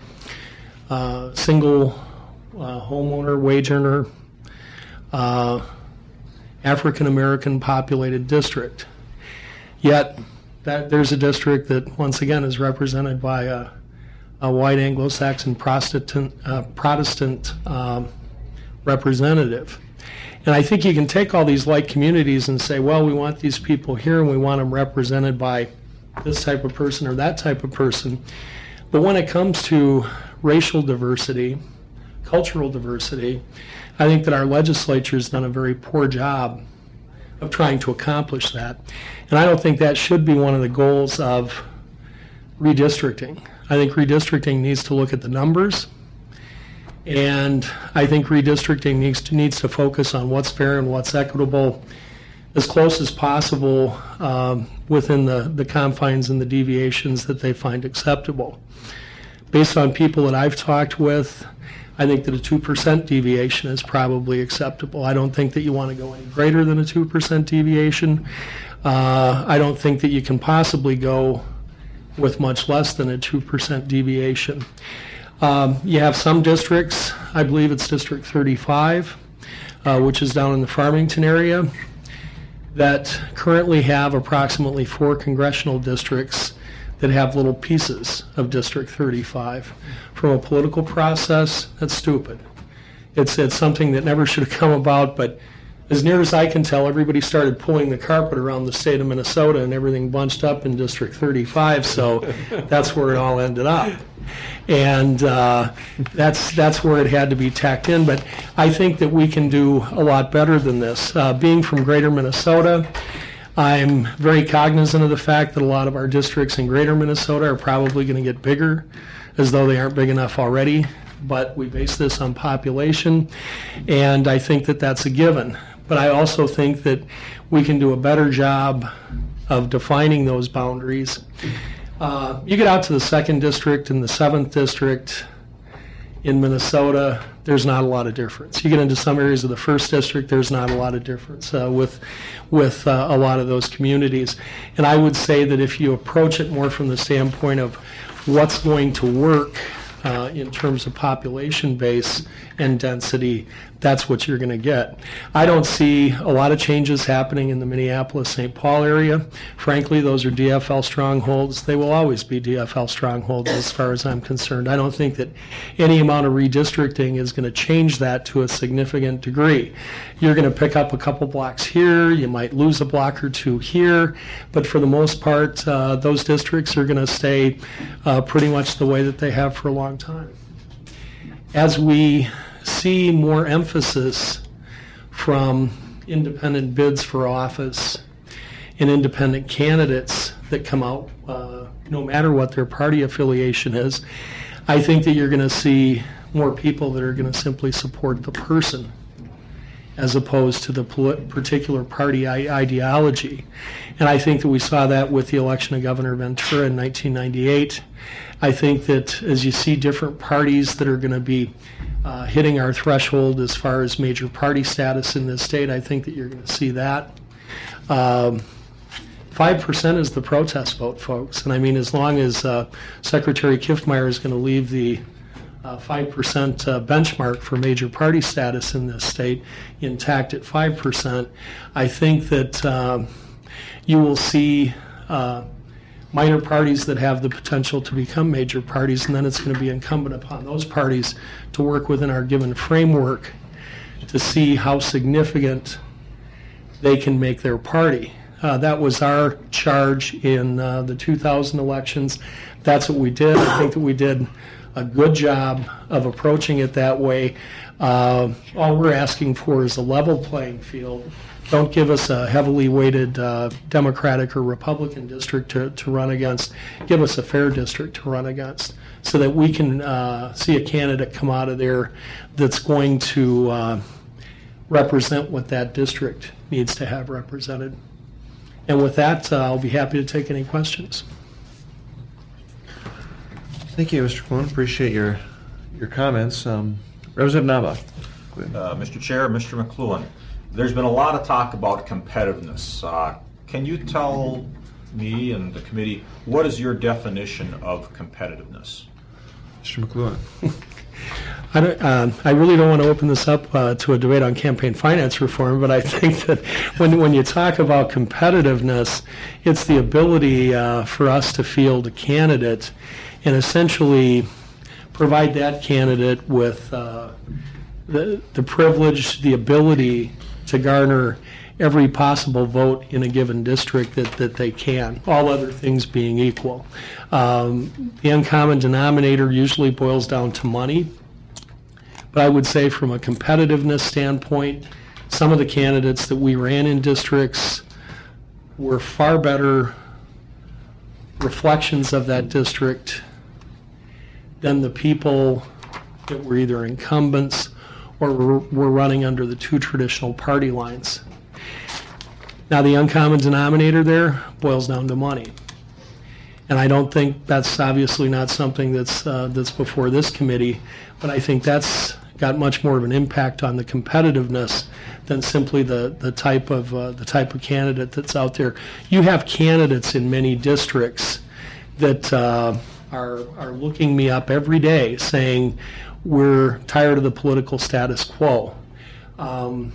uh, single uh, homeowner, wage earner, uh, African American populated district. Yet that there's a district that once again is represented by a a white Anglo-Saxon Protestant, uh, Protestant um, representative. And I think you can take all these like communities and say, well, we want these people here and we want them represented by this type of person or that type of person. But when it comes to racial diversity, cultural diversity, I think that our legislature has done a very poor job of trying to accomplish that. And I don't think that should be one of the goals of redistricting. I think redistricting needs to look at the numbers, and I think redistricting needs to, needs to focus on what's fair and what's equitable as close as possible um, within the, the confines and the deviations that they find acceptable. Based on people that I've talked with, I think that a two percent deviation is probably acceptable. I don't think that you want to go any greater than a two percent deviation. Uh, I don't think that you can possibly go with much less than a two percent deviation. Um, you have some districts, I believe it's District thirty-five, uh, which is down in the Farmington area, that currently have approximately four congressional districts that have little pieces of District thirty-five. From a political process, that's stupid. It's, it's something that never should have come about, but as near as I can tell, everybody started pulling the carpet around the state of Minnesota and everything bunched up in District thirty-five, so that's where it all ended up. And uh, that's that's where it had to be tacked in. But I think that we can do a lot better than this. Uh, being from Greater Minnesota, I'm very cognizant of the fact that a lot of our districts in Greater Minnesota are probably going to get bigger, as though they aren't big enough already. But we base this on population, and I think that that's a given. But I also think that we can do a better job of defining those boundaries. Uh, you get out to the second district and the seventh district in Minnesota, there's not a lot of difference. You get into some areas of the first district, there's not a lot of difference uh, with, with uh, a lot of those communities. And I would say that if you approach it more from the standpoint of what's going to work Uh, in terms of population base and density, that's what you're going to get. I don't see a lot of changes happening in the Minneapolis-Saint Paul area. Frankly, those are D F L strongholds. They will always be D F L strongholds as far as I'm concerned. I don't think that any amount of redistricting is going to change that to a significant degree. You're going to pick up a couple blocks here, you might lose a block or two here, but for the most part, uh, those districts are going to stay uh, pretty much the way that they have for a long time. As we see more emphasis from independent bids for office and independent candidates that come out, uh, no matter what their party affiliation is. I think that you're going to see more people that are going to simply support the person as opposed to the polit- particular party I- ideology. And I think that we saw that with the election of Governor Ventura in nineteen ninety-eight. I think that as you see different parties that are going to be uh, hitting our threshold as far as major party status in this state, I think that you're going to see that. Um, five percent is the protest vote, folks. And I mean, as long as uh, Secretary Kiffmeyer is going to leave the uh, five percent uh, benchmark for major party status in this state intact at five percent, I think that um, you will see uh, minor parties that have the potential to become major parties, and then it's going to be incumbent upon those parties to work within our given framework to see how significant they can make their party. Uh, that was our charge in uh, the two thousand elections. That's what we did. I think that we did a good job of approaching it that way. Uh, all we're asking for is a level playing field. Don't give us a heavily weighted uh, Democratic or Republican district to, to run against. Give us a fair district to run against so that we can uh, see a candidate come out of there that's going to uh, represent what that district needs to have represented. And with that, uh, I'll be happy to take any questions. Thank you, Mister McClellan. Appreciate your your comments. Um, Representative Knobloch. Uh, Mister Chair, Mister McLuhan, there's been a lot of talk about competitiveness. Uh, can you tell me and the committee what is your definition of competitiveness? Mister McLuhan. I, don't, uh, I really don't want to open this up uh, to a debate on campaign finance reform, but I think that when when you talk about competitiveness, it's the ability uh, for us to field a candidate and essentially provide that candidate with uh, the, the privilege, the ability to garner every possible vote in a given district that, that they can, all other things being equal. Um, the uncommon denominator usually boils down to money. But I would say from a competitiveness standpoint, some of the candidates that we ran in districts were far better reflections of that district than the people that were either incumbents or were, were running under the two traditional party lines. Now, the uncommon denominator there boils down to money. And I don't think that's obviously not something that's uh, that's before this committee, but I think that's got much more of an impact on the competitiveness than simply the the type of uh, the type of candidate that's out there. You have candidates in many districts that uh, are are looking me up every day saying we're tired of the political status quo. Um,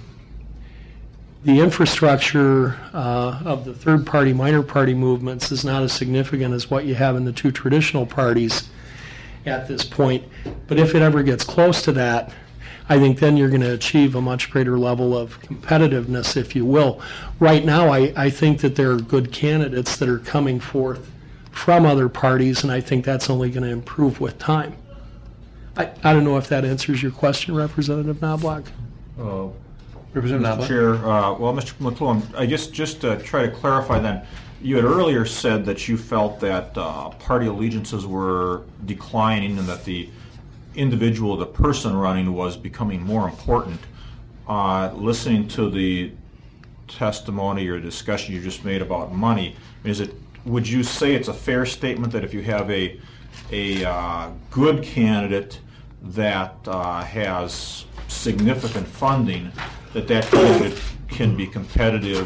The infrastructure uh, of the third party, minor party movements is not as significant as what you have in the two traditional parties at this point. But if it ever gets close to that, I think then you're going to achieve a much greater level of competitiveness, if you will. Right now, I, I think that there are good candidates that are coming forth from other parties, and I think that's only going to improve with time. I, I don't know if that answers your question, Representative Knobloch. Uh, Representative Mister Chair, uh, well, Mister McClellan, I guess just to try to clarify then, you had earlier said that you felt that uh, party allegiances were declining and that the individual, the person running, was becoming more important. Uh, listening to the testimony or discussion you just made about money, is it? Would you say it's a fair statement that if you have a a uh, good candidate that uh, has significant funding, that that candidate can be competitive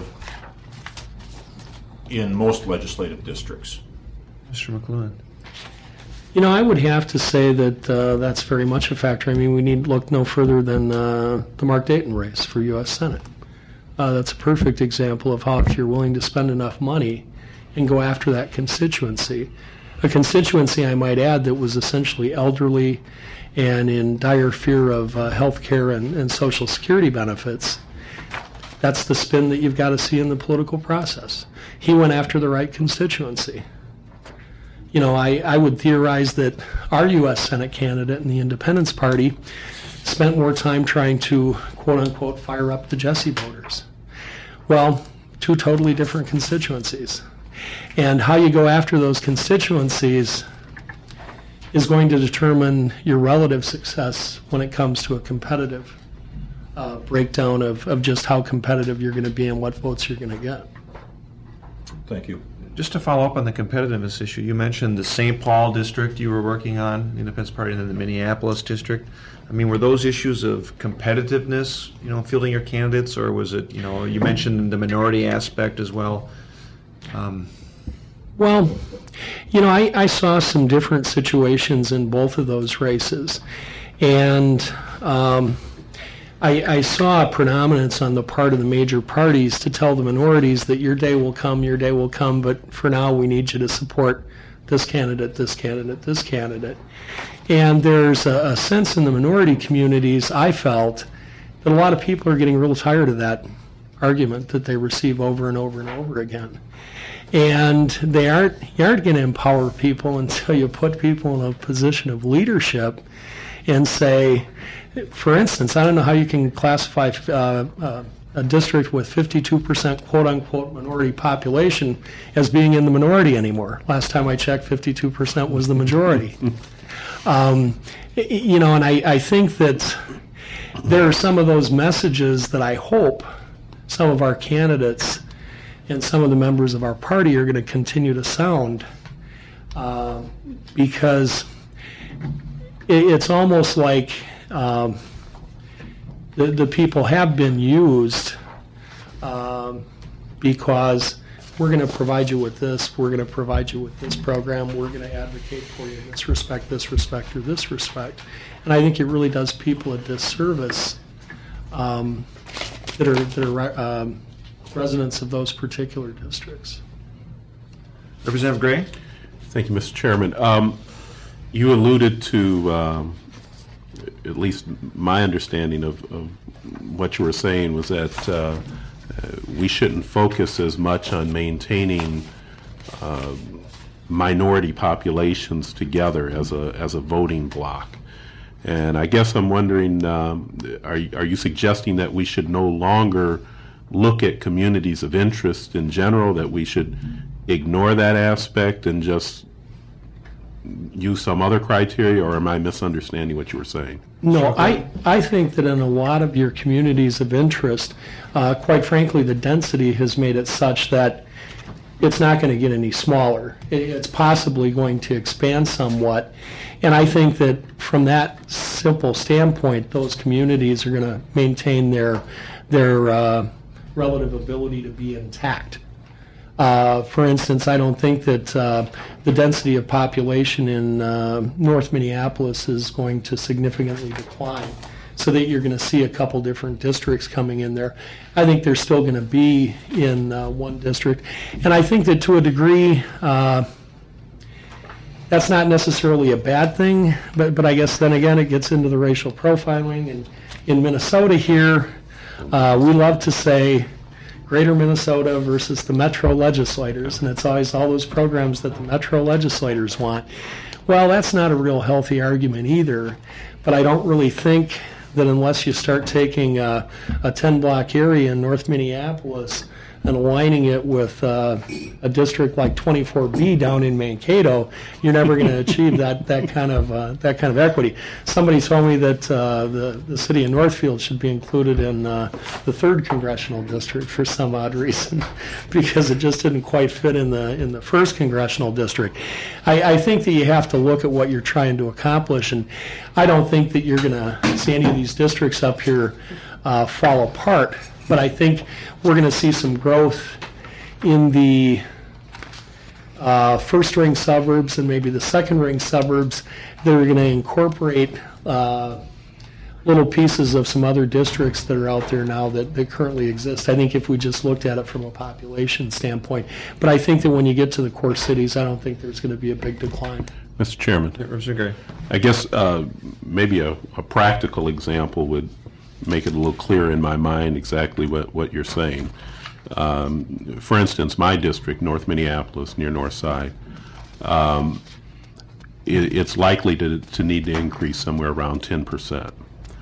in most legislative districts? Mister McLuhan. You know, I would have to say that uh, that's very much a factor. I mean, we need to look no further than uh, the Mark Dayton race for U S Senate. Uh, that's a perfect example of how if you're willing to spend enough money and go after that constituency, a constituency, I might add, that was essentially elderly and in dire fear of uh, health care and, and Social Security benefits, that's the spin that you've got to see in the political process. He went after the right constituency. You know, I, I would theorize that our U S Senate candidate in the Independence Party spent more time trying to, quote unquote, fire up the Jesse voters. Well, two totally different constituencies. And how you go after those constituencies is going to determine your relative success when it comes to a competitive uh, breakdown of, of just how competitive you're going to be and what votes you're going to get. Thank you. Just to follow up on the competitiveness issue, you mentioned the Saint Paul district you were working on, the Independence Party, and then the Minneapolis district. I mean, were those issues of competitiveness, you know, fielding your candidates, or was it, you know, you mentioned the minority aspect as well? Um, Well, you know, I, I saw some different situations in both of those races. And um, I, I saw a predominance on the part of the major parties to tell the minorities that your day will come, your day will come, but for now we need you to support this candidate, this candidate, this candidate. And there's a, a sense in the minority communities, I felt, that a lot of people are getting real tired of that argument that they receive over and over and over again. And they aren't, you aren't going to empower people until you put people in a position of leadership and say, for instance, I don't know how you can classify uh, uh, a district with fifty-two percent quote-unquote minority population as being in the minority anymore. Last time I checked, fifty-two percent was the majority. um, you know, and I, I think that there are some of those messages that I hope some of our candidates and some of the members of our party are going to continue to sound, uh, because it, it's almost like um, the, the people have been used um, because we're going to provide you with this, we're going to provide you with this program, we're going to advocate for you in this respect, this respect, or this respect. And I think it really does people a disservice um, that are, that are um, residents of those particular districts. Representative Gray? Thank you, Mister Chairman. Um, you alluded to, um, at least my understanding of, of what you were saying was that uh, we shouldn't focus as much on maintaining uh, minority populations together as a as a voting bloc. And I guess I'm wondering, um, are, are you suggesting that we should no longer look at communities of interest in general, that we should ignore that aspect and just use some other criteria, or am I misunderstanding what you were saying? No, I, I think that in a lot of your communities of interest, uh, quite frankly, the density has made it such that it's not going to get any smaller. It, it's possibly going to expand somewhat. And I think that from that simple standpoint, those communities are going to maintain their, their uh, relative ability to be intact. Uh, for instance, I don't think that uh, the density of population in uh, North Minneapolis is going to significantly decline, so that you're going to see a couple different districts coming in there. I think they're still going to be in uh, one district. And I think that to a degree, uh, that's not necessarily a bad thing, but, but I guess then again it gets into the racial profiling. And in Minnesota here, uh, we love to say Greater Minnesota versus the Metro legislators, and it's always all those programs that the Metro legislators want. Well, that's not a real healthy argument either, but I don't really think that unless you start taking a, a ten-block area in North Minneapolis and aligning it with uh, a district like twenty-four B down in Mankato, you're never going to achieve that that kind of uh, that kind of equity. Somebody told me that uh, the the city of Northfield should be included in uh, the third congressional district for some odd reason, because it just didn't quite fit in the in the first congressional district. I, I think that you have to look at what you're trying to accomplish, and I don't think that you're going to see any of these districts up here uh, fall apart. But I think we're going to see some growth in the uh, first ring suburbs and maybe the second ring suburbs that are going to incorporate uh, little pieces of some other districts that are out there now that, that currently exist. I think if we just looked at it from a population standpoint. But I think that when you get to the core cities, I don't think there's going to be a big decline. Mister Chairman, I guess uh, maybe a, a practical example would make it a little clearer in my mind exactly what, what you're saying. Um, for instance, my district, North Minneapolis, near North Side, um, it, it's likely to, to need to increase somewhere around ten percent.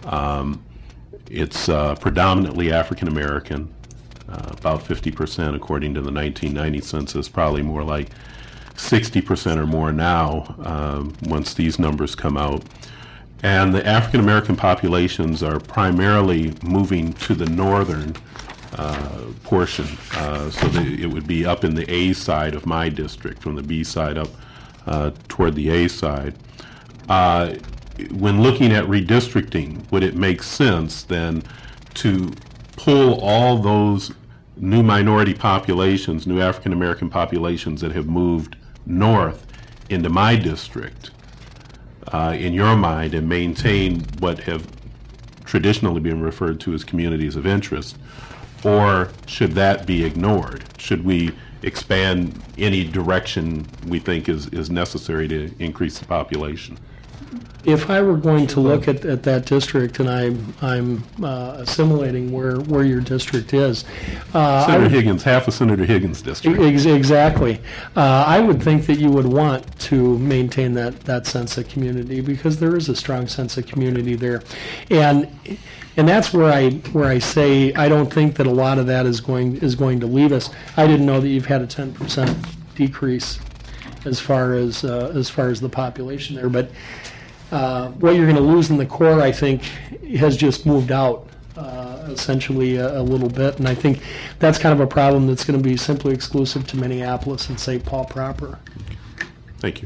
Um, it's uh, predominantly African American, uh, about fifty percent according to the nineteen ninety census, probably more like sixty percent or more now um, once these numbers come out. And the African American populations are primarily moving to the northern uh, portion, uh, so that it would be up in the A side of my district, from the B side up uh, toward the A side. Uh, when looking at redistricting, would it make sense then to pull all those new minority populations, new African American populations that have moved north into my district, uh, in your mind, and maintain what have traditionally been referred to as communities of interest? Or should that be ignored? Should we expand any direction we think is, is necessary to increase the population? If I were going to look at, at that district, and I'm, I'm uh, assimilating where, where your district is. uh, Senator I would- Higgins, half of Senator Higgins' district. Ex- Exactly. Uh, I would think that you would want to maintain that, that sense of community, because there is a strong sense of community there. And and that's where I where I say I don't think that a lot of that is going is going to leave us. I didn't know that you've had a ten percent decrease as far as uh, as far as the population there, but uh, what you're going to lose in the core, I think, has just moved out uh, essentially a, a little bit, and I think that's kind of a problem that's going to be simply exclusive to Minneapolis and Saint Paul proper. Thank you.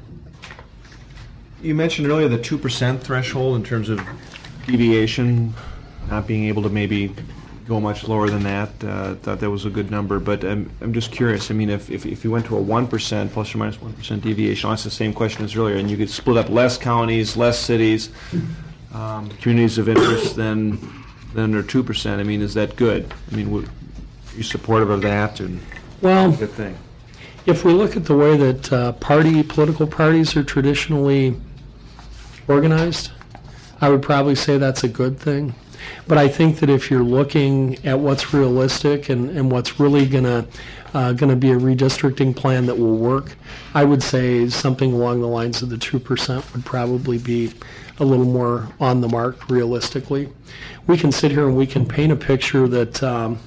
You mentioned earlier the two percent threshold in terms of deviation, not being able to maybe go much lower than that. Uh, thought that was a good number, but I'm, I'm just curious. I mean, if, if, if you went to a one percent, plus or minus one percent deviation, I'll ask the same question as earlier, and you could split up less counties, less cities, um, communities of interest than, than are two percent. I mean, is that good? I mean, would, are you supportive of that? And Well, good thing. if we look at the way that uh, party, political parties are traditionally organized, I would probably say that's a good thing. But I think that if you're looking at what's realistic and, and what's really gonna uh, gonna be a redistricting plan that will work, I would say something along the lines of the two percent would probably be a little more on the mark realistically. We can sit here and we can paint a picture that um,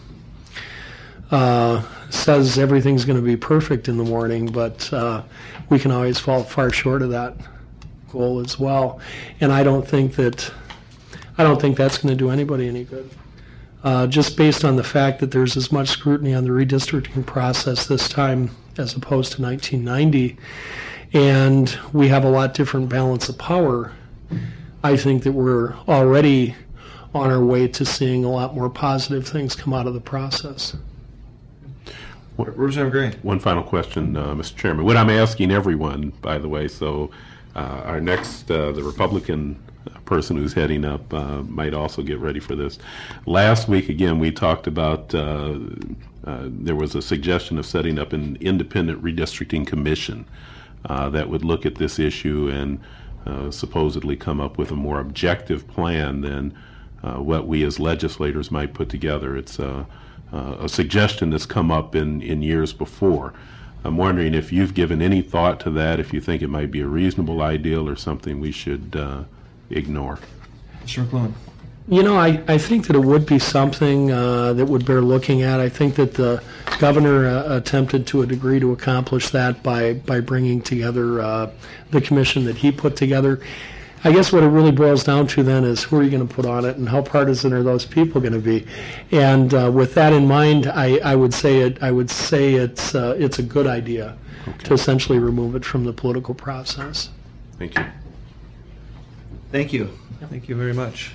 uh, says everything's going to be perfect in the morning, but uh, we can always fall far short of that goal as well. And I don't think that I don't think that's going to do anybody any good. Uh, just based on the fact that there's as much scrutiny on the redistricting process this time as opposed to nineteen ninety, and we have a lot different balance of power, I think that we're already on our way to seeing a lot more positive things come out of the process. Representative Gray. One final question, uh, Mister Chairman. What I'm asking everyone, by the way, so uh, our next, uh, the Republican person who's heading up uh, might also get ready for this. Last week, again, we talked about, uh, uh, there was a suggestion of setting up an independent redistricting commission uh, that would look at this issue and uh, supposedly come up with a more objective plan than uh, what we as legislators might put together. It's uh, uh, a suggestion that's come up in, in years before. I'm wondering if you've given any thought to that, if you think it might be a reasonable ideal or something we should uh, ignore. Mister McLuhan. You know, I, I think that it would be something uh, that would bear looking at. I think that the governor uh, attempted to a degree to accomplish that by, by bringing together uh, the commission that he put together. I guess what it really boils down to then is who are you going to put on it and how partisan are those people going to be? And uh, with that in mind, I, I would say it. I would say it's uh, it's a good idea Okay. to essentially remove it from the political process. Thank you. Thank you. Thank you very much.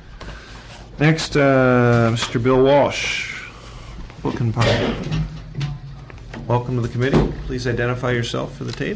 Next, uh, Mister Bill Walsh, Republican Party. Welcome to the committee. Please identify yourself for the tape.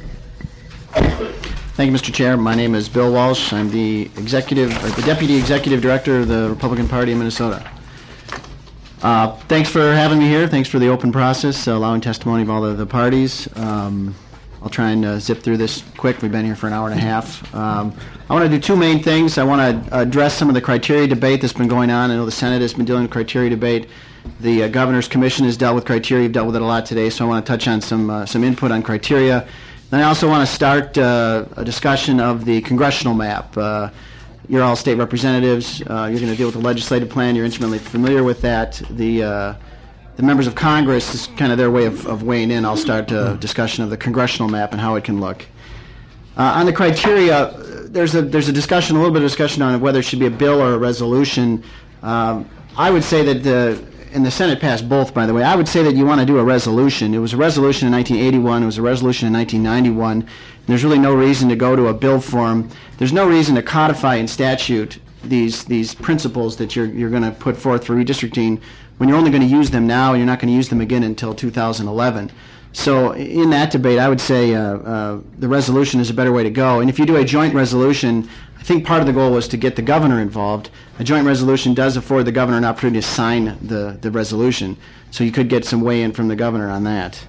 Thank you, Mister Chair. My name is Bill Walsh. I'm the executive, or the Deputy Executive Director of the Republican Party of Minnesota. Uh, thanks for having me here. Thanks for the open process, uh, allowing testimony of all the, the parties. Um, I'll try and uh, zip through this quick. We've been here for an hour and a half. Um, I want to do two main things. I want to address some of the criteria debate that's been going on. I know the Senate has been dealing with criteria debate. The uh, Governor's Commission has dealt with criteria. You've dealt with it a lot today, so I want to touch on some uh, some input on criteria. Then I also want to start uh, a discussion of the congressional map. Uh, you're all state representatives. Uh, you're going to deal with the legislative plan. You're intimately familiar with that. The uh, the members of Congress is kind of their way of, of weighing in. I'll start a discussion of the congressional map and how it can look. Uh, on the criteria, there's a there's a discussion, a little bit of discussion on whether it should be a bill or a resolution. Um, I would say that the and the Senate passed both, by the way. I would say that you want to do a resolution. It was a resolution in nineteen eighty-one. It was a resolution in nineteen ninety-one. There's really no reason to go to a bill form. There's no reason to codify in statute these these principles that you're you're going to put forth for redistricting when you're only going to use them now and you're not going to use them again until two thousand eleven. So in that debate, I would say uh, uh, the resolution is a better way to go. And if you do a joint resolution, I think part of the goal was to get the governor involved. A joint resolution does afford the governor an opportunity to sign the, the resolution, so you could get some weigh-in from the governor on that.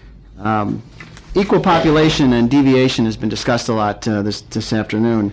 Um, equal population and deviation has been discussed a lot uh, this, this afternoon.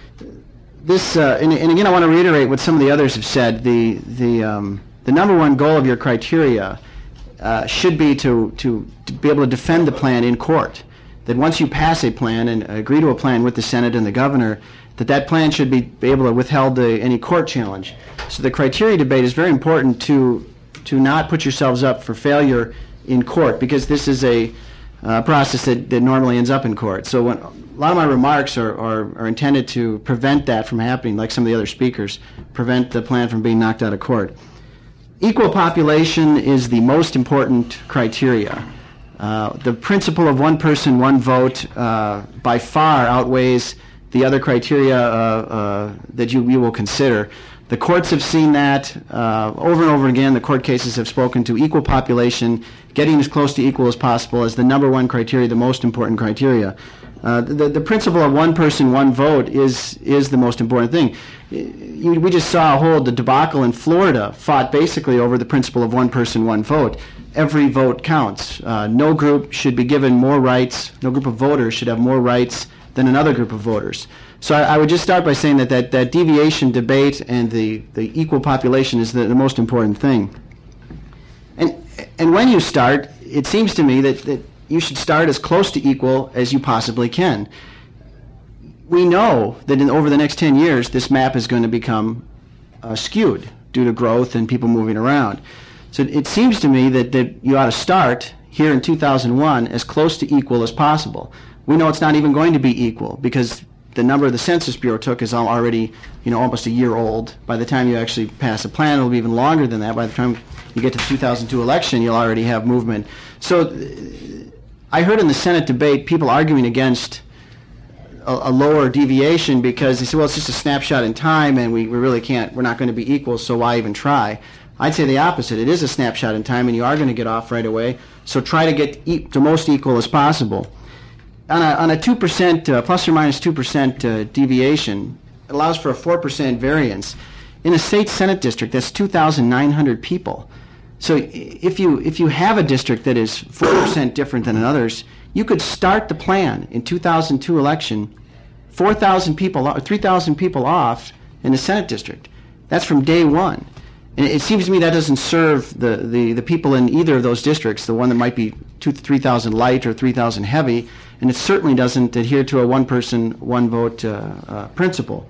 This, uh, and, and again, I want to reiterate what some of the others have said. The, the, um, the number one goal of your criteria uh, should be to, to, to be able to defend the plan in court. That once you pass a plan and agree to a plan with the Senate and the governor, that that plan should be able to withhold the, any court challenge. So the criteria debate is very important to to not put yourselves up for failure in court, because this is a uh, process that, that normally ends up in court. So when, a lot of my remarks are, are, are intended to prevent that from happening, like some of the other speakers, prevent the plan from being knocked out of court. Equal population is the most important criteria. Uh, the principle of one person, one vote uh, by far outweighs the other criteria uh, uh, that you, you will consider. The courts have seen that uh, over and over again. The court cases have spoken to equal population, getting as close to equal as possible as the number one criteria, the most important criteria. Uh, the, the principle of one person, one vote is is the most important thing. You, we just saw a whole the debacle in Florida fought basically over the principle of one person, one vote. Every vote counts. Uh, no group should be given more rights, no group of voters should have more rights than another group of voters. So I, I would just start by saying that that, that deviation debate and the, the equal population is the, the most important thing. And and when you start, it seems to me that, that you should start as close to equal as you possibly can. We know that in, over the next ten years, this map is going to become uh, skewed due to growth and people moving around. So it seems to me that, that you ought to start here in two thousand one as close to equal as possible. We know it's not even going to be equal because the number the Census Bureau took is already, you know, almost a year old. By the time you actually pass a plan, it'll be even longer than that. By the time you get to the two thousand two election, you'll already have movement. So I heard in the Senate debate people arguing against a, a lower deviation because they said, well, it's just a snapshot in time and we, we really can't, we're not going to be equal, so why even try? I'd say the opposite. It is a snapshot in time and you are going to get off right away, so try to get e- the most equal as possible. On a, on a two percent, uh, plus or minus two percent uh, deviation, it allows for a four percent variance. In a state Senate district, that's two thousand nine hundred people. So if you if you have a district that is four percent different than others, you could start the plan in two thousand two election, four thousand people, or three thousand people off in the Senate district. That's from day one. And it seems to me that doesn't serve the, the, the people in either of those districts, the one that might be two, three thousand light or three thousand heavy, and it certainly doesn't adhere to a one-person, one-vote uh, uh, principle.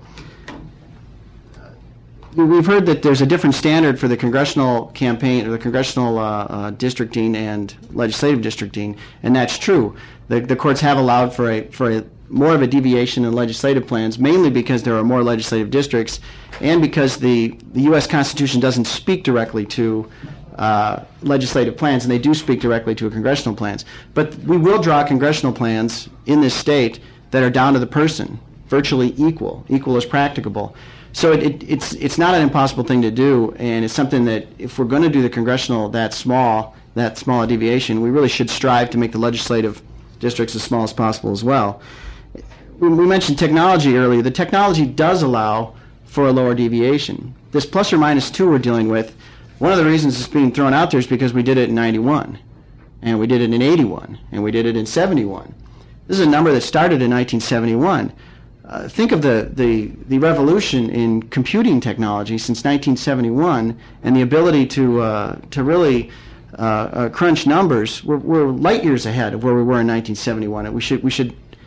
We've heard that there's a different standard for the congressional campaign, or the congressional uh, uh, districting and legislative districting, and that's true. The, the courts have allowed for a for a more of a deviation in legislative plans, mainly because there are more legislative districts, and because the, the U S Constitution doesn't speak directly to uh, legislative plans, and they do speak directly to congressional plans. But we will draw congressional plans in this state that are down to the person, virtually equal, equal as practicable. So it, it, it's it's not an impossible thing to do, and it's something that if we're going to do the congressional that small, that small a deviation, we really should strive to make the legislative districts as small as possible as well. We mentioned technology earlier. The technology does allow for a lower deviation. This plus or minus two we're dealing with, one of the reasons it's being thrown out there is because we did it in ninety-one, and we did it in eighty-one, and we did it in seventy-one. This is a number that started in nineteen seventy-one. Uh, think of the, the, the revolution in computing technology since nineteen seventy-one and the ability to, uh, to really uh, uh, crunch numbers. We're, we're light years ahead of where we were in nineteen seventy-one, and we should, we should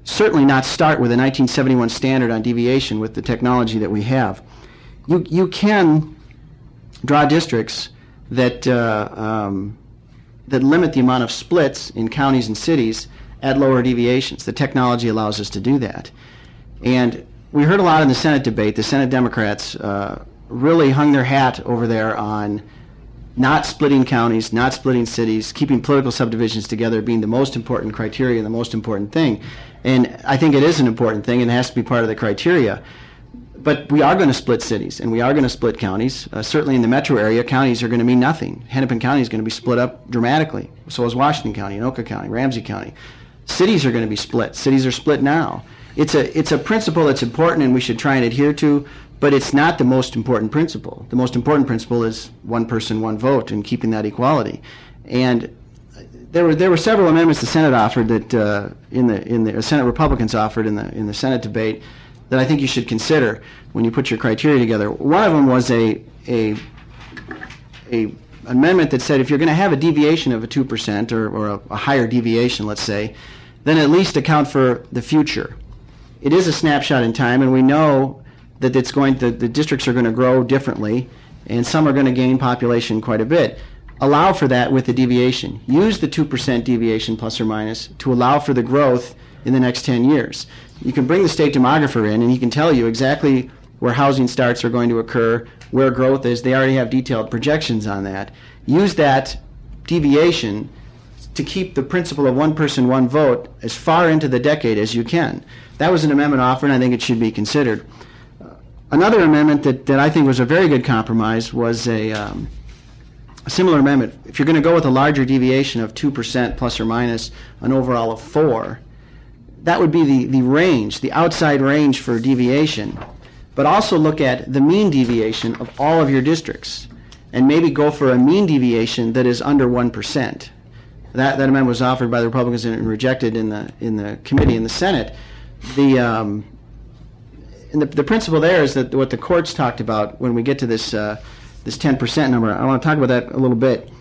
certainly not start with a nineteen seventy-one standard on deviation with the technology that we have. You, you can draw districts that, uh, um, that limit the amount of splits in counties and cities at lower deviations. The technology allows us to do that. And we heard a lot in the Senate debate. The Senate Democrats uh, really hung their hat over there on not splitting counties, not splitting cities, keeping political subdivisions together being the most important criteria, the most important thing. And I think it is an important thing, and it has to be part of the criteria. But we are going to split cities, and we are going to split counties. Uh, certainly in the metro area, counties are going to mean nothing. Hennepin County is going to be split up dramatically. So is Washington County, Anoka County, Ramsey County. Cities are going to be split. Cities are split now. It's a, it's a principle that's important and we should try and adhere to, but it's not the most important principle. The most important principle is one person, one vote, and keeping that equality. And there were there were several amendments the Senate offered that uh, in the in the uh, Senate Republicans offered in the in the Senate debate that I think you should consider when you put your criteria together. One of them was a a a amendment that said if you're going to have a deviation of a two percent or, or a, a higher deviation, let's say, then at least account for the future. It is a snapshot in time, and we know that it's going to, the districts are going to grow differently, and some are going to gain population quite a bit. Allow for that with the deviation. Use the two percent deviation plus or minus to allow for the growth in the next ten years. You can bring the state demographer in, and he can tell you exactly where housing starts are going to occur, where growth is. They already have detailed projections on that. Use that deviation to keep the principle of one person, one vote as far into the decade as you can. That was an amendment offered, and I think it should be considered. Uh, another amendment that, that I think was a very good compromise was a, um, a similar amendment. If you're going to go with a larger deviation of two percent plus or minus an overall of four, that would be the, the range, the outside range for deviation. But also look at the mean deviation of all of your districts, and maybe go for a mean deviation that is under one percent. That, that amendment was offered by the Republicans and rejected in the in the committee in the Senate. The um, and the, the principle there is that what the courts talked about when we get to this uh, this ten percent number. I want to talk about that a little bit.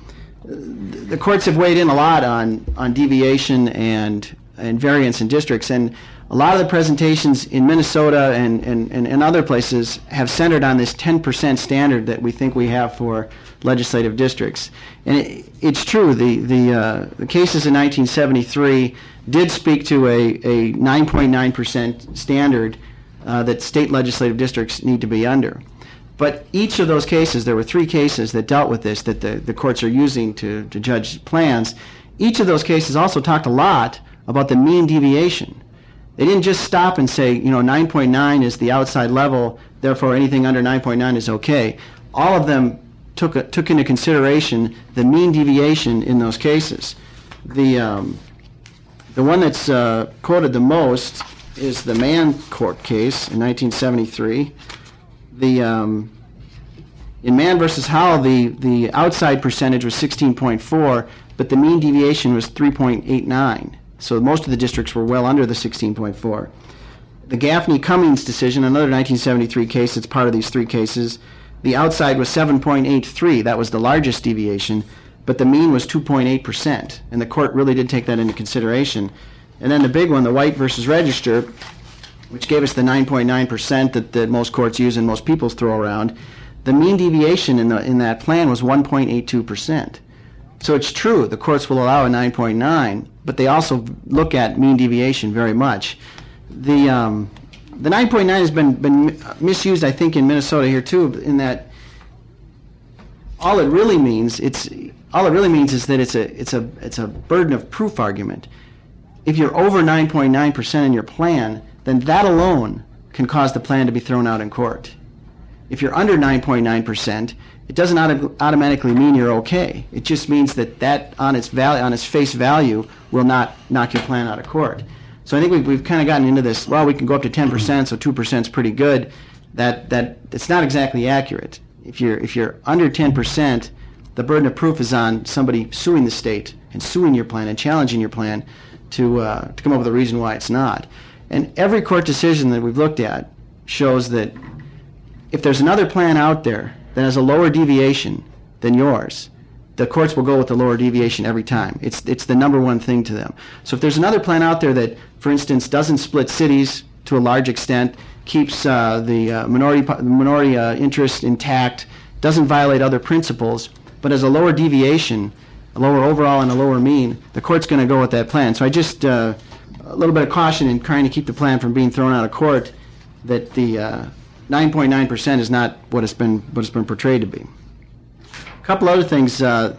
The courts have weighed in a lot on on deviation and and variance in districts, and a lot of the presentations in Minnesota and, and, and, and other places have centered on this ten percent standard that we think we have for legislative districts. And it, it's true, the, the, uh, the cases in nineteen seventy-three did speak to a, a nine point nine percent standard uh, that state legislative districts need to be under. But each of those cases, there were three cases that dealt with this that the, the courts are using to, to judge plans. Each of those cases also talked a lot about the mean deviation. They didn't just stop and say, you know, nine point nine is the outside level, therefore anything under nine point nine is okay. All of them took a, took into consideration the mean deviation in those cases. The um, the one that's uh, quoted the most is the Mann Court case in nineteen seventy-three. The um, in Mann versus Howell, the the outside percentage was sixteen point four, but the mean deviation was three point eight nine. So most of the districts were well under the sixteen point four. The Gaffney-Cummings decision, another nineteen seventy-three case that's part of these three cases, the outside was seven point eight three. That was the largest deviation, but the mean was two point eight percent, and the court really did take that into consideration. And then the big one, the White versus Register, which gave us the nine point nine percent that, that most courts use and most people throw around, the mean deviation in, the, in that plan was one point eight two percent. So it's true, the courts will allow a nine point nine, but they also look at mean deviation very much. The um, the nine point nine has been, been misused, I think, in Minnesota here too, in that all it really means it's all it really means is that it's a it's a it's a burden of proof argument. If you're over nine point nine percent in your plan, then that alone can cause the plan to be thrown out in court. If you're under nine point nine percent, it doesn't auto- automatically mean you're okay. It just means that that on its value, on its face value, will not knock your plan out of court. So I think we've, we've kind of gotten into this, well, we can go up to ten percent, so two percent is pretty good. That that it's not exactly accurate. If you're if you're under ten percent, the burden of proof is on somebody suing the state and suing your plan and challenging your plan to uh, to come up with a reason why it's not. And every court decision that we've looked at shows that if there's another plan out there that has a lower deviation than yours, the courts will go with the lower deviation every time. It's it's the number one thing to them. So if there's another plan out there that, for instance, doesn't split cities to a large extent, keeps uh, the uh, minority minority uh, interest intact, doesn't violate other principles, but has a lower deviation, a lower overall and a lower mean, the court's going to go with that plan. So I just, uh, a little bit of caution in trying to keep the plan from being thrown out of court, that the uh, nine point nine percent is not what it's been what it's been portrayed to be. A couple other things. Uh,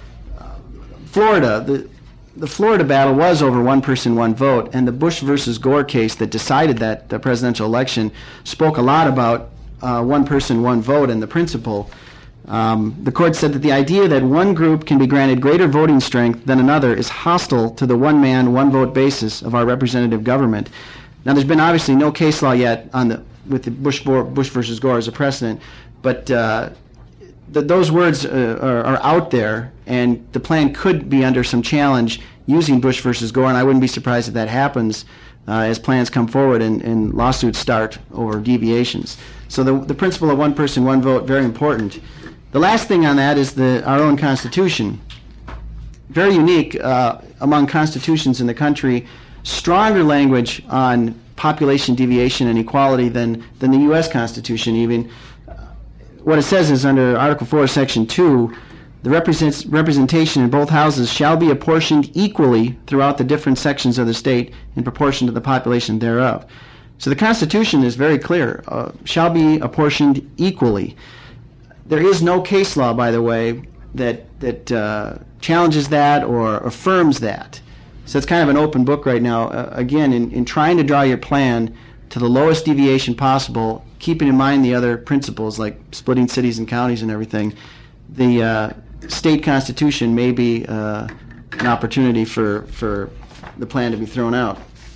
Florida, the the Florida battle was over one person, one vote, and the Bush versus Gore case that decided that the presidential election spoke a lot about uh, one person, one vote and the principle. Um, the court said that the idea that one group can be granted greater voting strength than another is hostile to the one man, one vote basis of our representative government. Now, there's been obviously no case law yet on the with the Bush Bush versus Gore as a precedent, but uh, th- those words uh, are, are out there, and the plan could be under some challenge using Bush versus Gore, and I wouldn't be surprised if that happens uh, as plans come forward and, and lawsuits start over deviations. So the the principle of one person, one vote, very important. The last thing on that is the our own Constitution. Very unique uh, among constitutions in the country. Stronger language on population deviation and equality than, than the U S Constitution even. Uh, what it says is under Article four, Section two, the represents, representation in both houses shall be apportioned equally throughout the different sections of the state in proportion to the population thereof. So the Constitution is very clear, uh, shall be apportioned equally. There is no case law, by the way, that, that uh, challenges that or affirms that. So it's kind of an open book right now. Uh, again, in, in trying to draw your plan to the lowest deviation possible, keeping in mind the other principles like splitting cities and counties and everything, the uh, state constitution may be uh, an opportunity for, for the plan to be thrown out.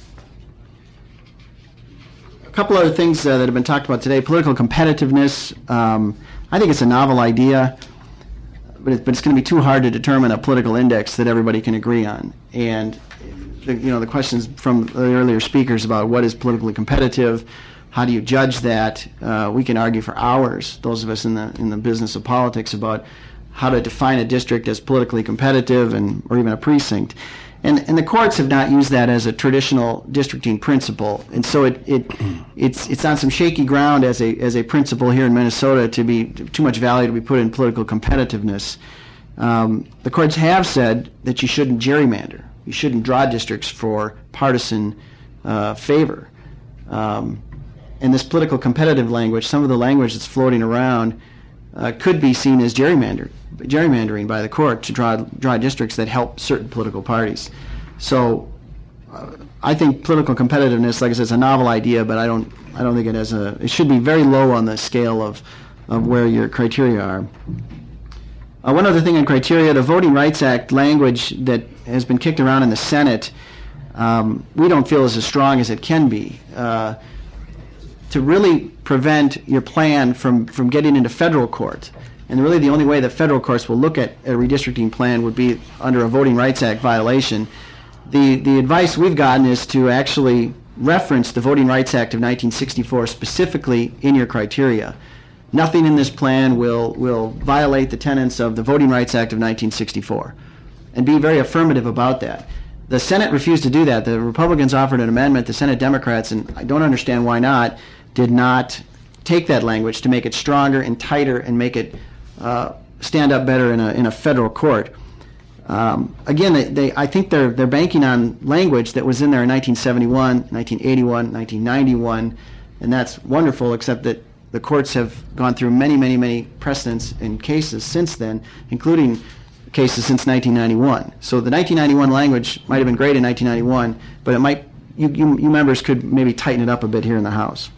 A couple other things uh, that have been talked about today. Political competitiveness. Um, I think it's a novel idea. But, it, but it's going to be too hard to determine a political index that everybody can agree on. And the, you know, the questions from the earlier speakers about what is politically competitive, how do you judge that? Uh, we can argue for hours, those of us in the in the business of politics, about how to define a district as politically competitive and or even a precinct. And and the courts have not used that as a traditional districting principle, and so it, it it's it's on some shaky ground as a as a principle here in Minnesota to be too much value to be put in political competitiveness. Um, the courts have said that you shouldn't gerrymander, you shouldn't draw districts for partisan uh, favor. Um, and this political competitive language, some of the language that's floating around, uh, could be seen as gerrymander. gerrymandering by the court to draw draw districts that help certain political parties. So uh, I think political competitiveness, like I said, is a novel idea, but I don't I don't think it has a it should be very low on the scale of of where your criteria are. Uh, one other thing on criteria, the Voting Rights Act language that has been kicked around in the Senate, um, we don't feel is as strong as it can be. Uh, to really prevent your plan from, from getting into federal court. And really the only way that federal courts will look at a redistricting plan would be under a Voting Rights Act violation. The, the advice we've gotten is to actually reference the Voting Rights Act of nineteen sixty-four specifically in your criteria. Nothing in this plan will, will violate the tenets of the Voting Rights Act of nineteen sixty-four. And be very affirmative about that. The Senate refused to do that. The Republicans offered an amendment. The Senate Democrats, and I don't understand why not, did not take that language to make it stronger and tighter and make it uh, stand up better in a in a federal court. Um, again, they, they I think they're they're banking on language that was in there in nineteen seventy-one, nineteen eighty-one, nineteen ninety-one, and that's wonderful. Except that the courts have gone through many, many, many precedents and cases since then, including cases since nineteen ninety-one. So the nineteen ninety-one language might have been great in nineteen ninety-one, but it might you you, you members could maybe tighten it up a bit here in the House.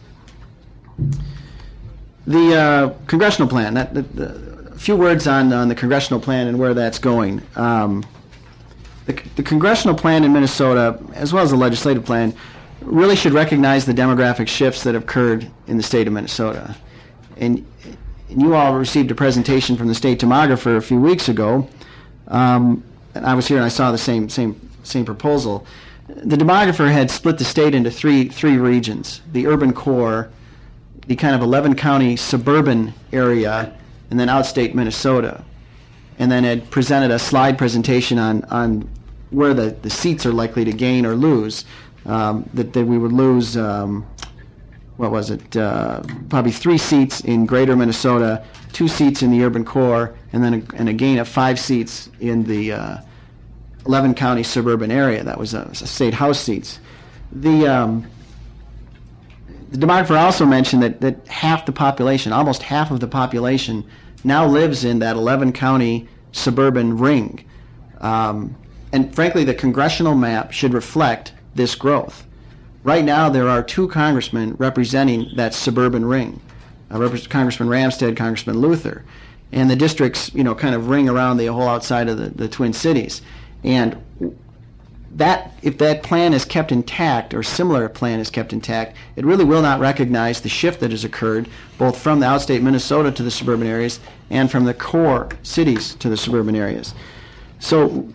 The uh, congressional plan, that, the, the, a few words on, on the congressional plan and where that's going. Um, the, the congressional plan in Minnesota, as well as the legislative plan, really should recognize the demographic shifts that have occurred in the state of Minnesota. And, and you all received a presentation from the state demographer a few weeks ago, um, and I was here and I saw the same same same proposal. The demographer had split the state into three three regions: the urban core, the kind of eleven county suburban area, and then outstate Minnesota. and then had presented a slide presentation on, on where the, the seats are likely to gain or lose. Um, that, that we would lose, um, what was it, uh, probably three seats in greater Minnesota, two seats in the urban core, and then a, and a gain of five seats in the uh, eleven county suburban area. That was a, a state house seats. The, um, the demographer also mentioned that, that half the population, almost half of the population, now lives in that eleven county suburban ring. Um, and frankly, the congressional map should reflect this growth. Right now, there are two congressmen representing that suburban ring, uh, Rep- Congressman Ramstad, Congressman Luther, and the districts, you know, kind of ring around the whole outside of the, the Twin Cities. And that, if that plan is kept intact, or similar plan is kept intact, it really will not recognize the shift that has occurred both from the outstate Minnesota to the suburban areas and from the core cities to the suburban areas. So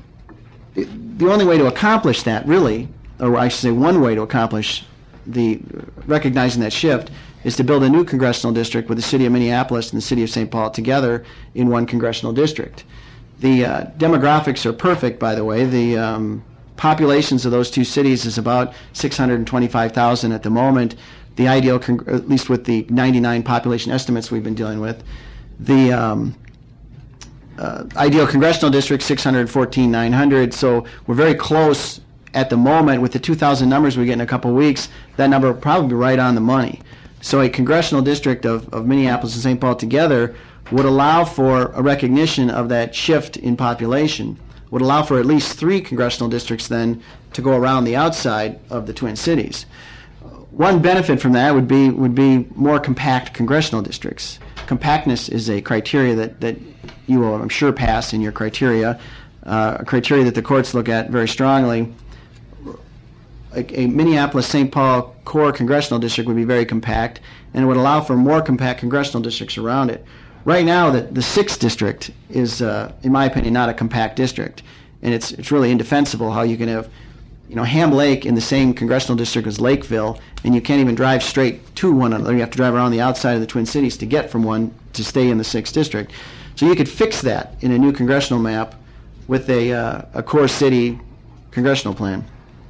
the only way to accomplish that, really, or I should say one way to accomplish the recognizing that shift, is to build a new congressional district with the city of Minneapolis and the city of Saint Paul together in one congressional district. The uh, demographics are perfect, by the way. The um, populations of those two cities is about six hundred twenty-five thousand at the moment. The ideal, con- at least with the ninety-nine population estimates we've been dealing with, the um, uh, ideal congressional district, six hundred fourteen thousand nine hundred. So we're very close at the moment. With the two thousand numbers we get in a couple weeks, that number will probably be right on the money. So a congressional district of, of Minneapolis and Saint Paul together would allow for a recognition of that shift in population, would allow for at least three congressional districts then to go around the outside of the Twin Cities. One benefit from that would be would be more compact congressional districts. Compactness is a criteria that, that you will, I'm sure, pass in your criteria, uh, a criteria that the courts look at very strongly. A, a Minneapolis-Saint Paul core congressional district would be very compact, and it would allow for more compact congressional districts around it. Right now, the, the sixth district is, uh, in my opinion, not a compact district, and it's it's really indefensible how you can have, you know, Ham Lake in the same congressional district as Lakeville, and you can't even drive straight to one another. You have to drive around the outside of the Twin Cities to get from one to stay in the sixth district. So you could fix that in a new congressional map with a uh, a core city congressional plan.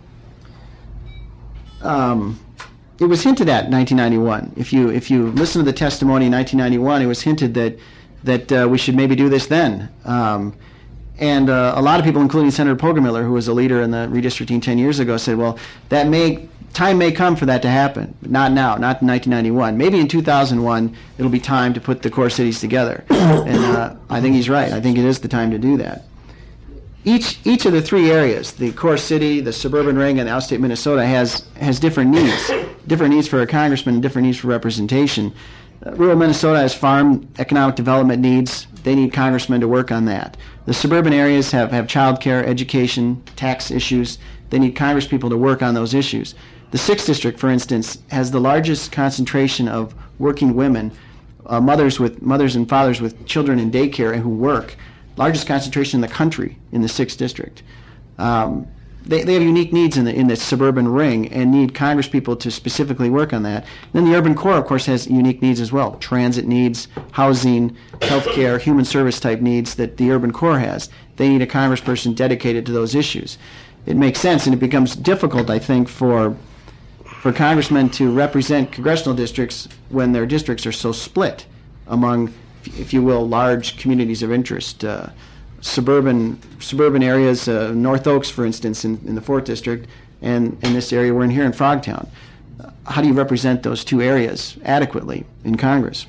Um, It was hinted at in nineteen ninety-one. If you if you listen to the testimony in nineteen ninety-one, it was hinted that that uh, we should maybe do this then. Um, and uh, a lot of people, including Senator Poggemiller, who was a leader in the redistricting ten years ago, said, "Well, that may time may come for that to happen, but not now, not in nineteen ninety-one. Maybe in two thousand one, it'll be time to put the core cities together." And uh, I think he's right. I think it is the time to do that. Each each of the three areas, the core city, the suburban ring, and outstate Minnesota, has has different needs, different needs for a congressman, and different needs for representation. Uh, rural Minnesota has farm economic development needs. They need congressmen to work on that. The suburban areas have, have child care, education, tax issues. They need congresspeople to work on those issues. The sixth district, for instance, has the largest concentration of working women, uh, mothers with mothers and fathers with children in daycare and who work. Largest concentration in the country in the sixth district. Um, they, they have unique needs in the in the suburban ring and need congresspeople to specifically work on that. And then the urban core, of course, has unique needs as well. Transit needs, housing, healthcare, human service type needs that the urban core has. They need a congressperson dedicated to those issues. It makes sense, and it becomes difficult, I think, for for congressmen to represent congressional districts when their districts are so split among, if you will, large communities of interest. Uh, suburban suburban areas, uh, North Oaks, for instance, in, in the fourth District, and in this area we're in here in Frogtown. Uh, how do you represent those two areas adequately in Congress?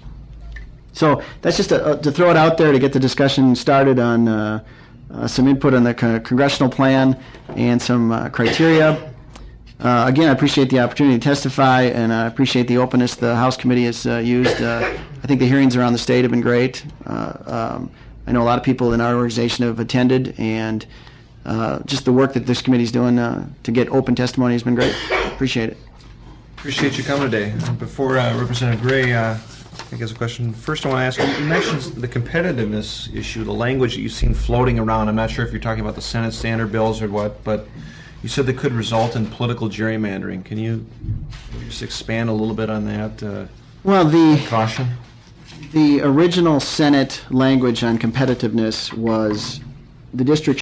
So that's just a, a, to throw it out there to get the discussion started on uh, uh, some input on the co- congressional plan and some uh, criteria. Uh, again, I appreciate the opportunity to testify, and I appreciate the openness the House Committee has uh, used. Uh, I think the hearings around the state have been great. Uh, um, I know a lot of people in our organization have attended, and uh, just the work that this committee is doing uh, to get open testimony has been great. Appreciate it. Appreciate you coming today. Before uh, Representative Gray, uh, I think has a question. First, I want to ask you, you mentioned the competitiveness issue, the language that you've seen floating around. I'm not sure if you're talking about the Senate standard bills or what, but you said that could result in political gerrymandering. Can you just expand a little bit on that? Uh, well, the caution. The original Senate language on competitiveness was the district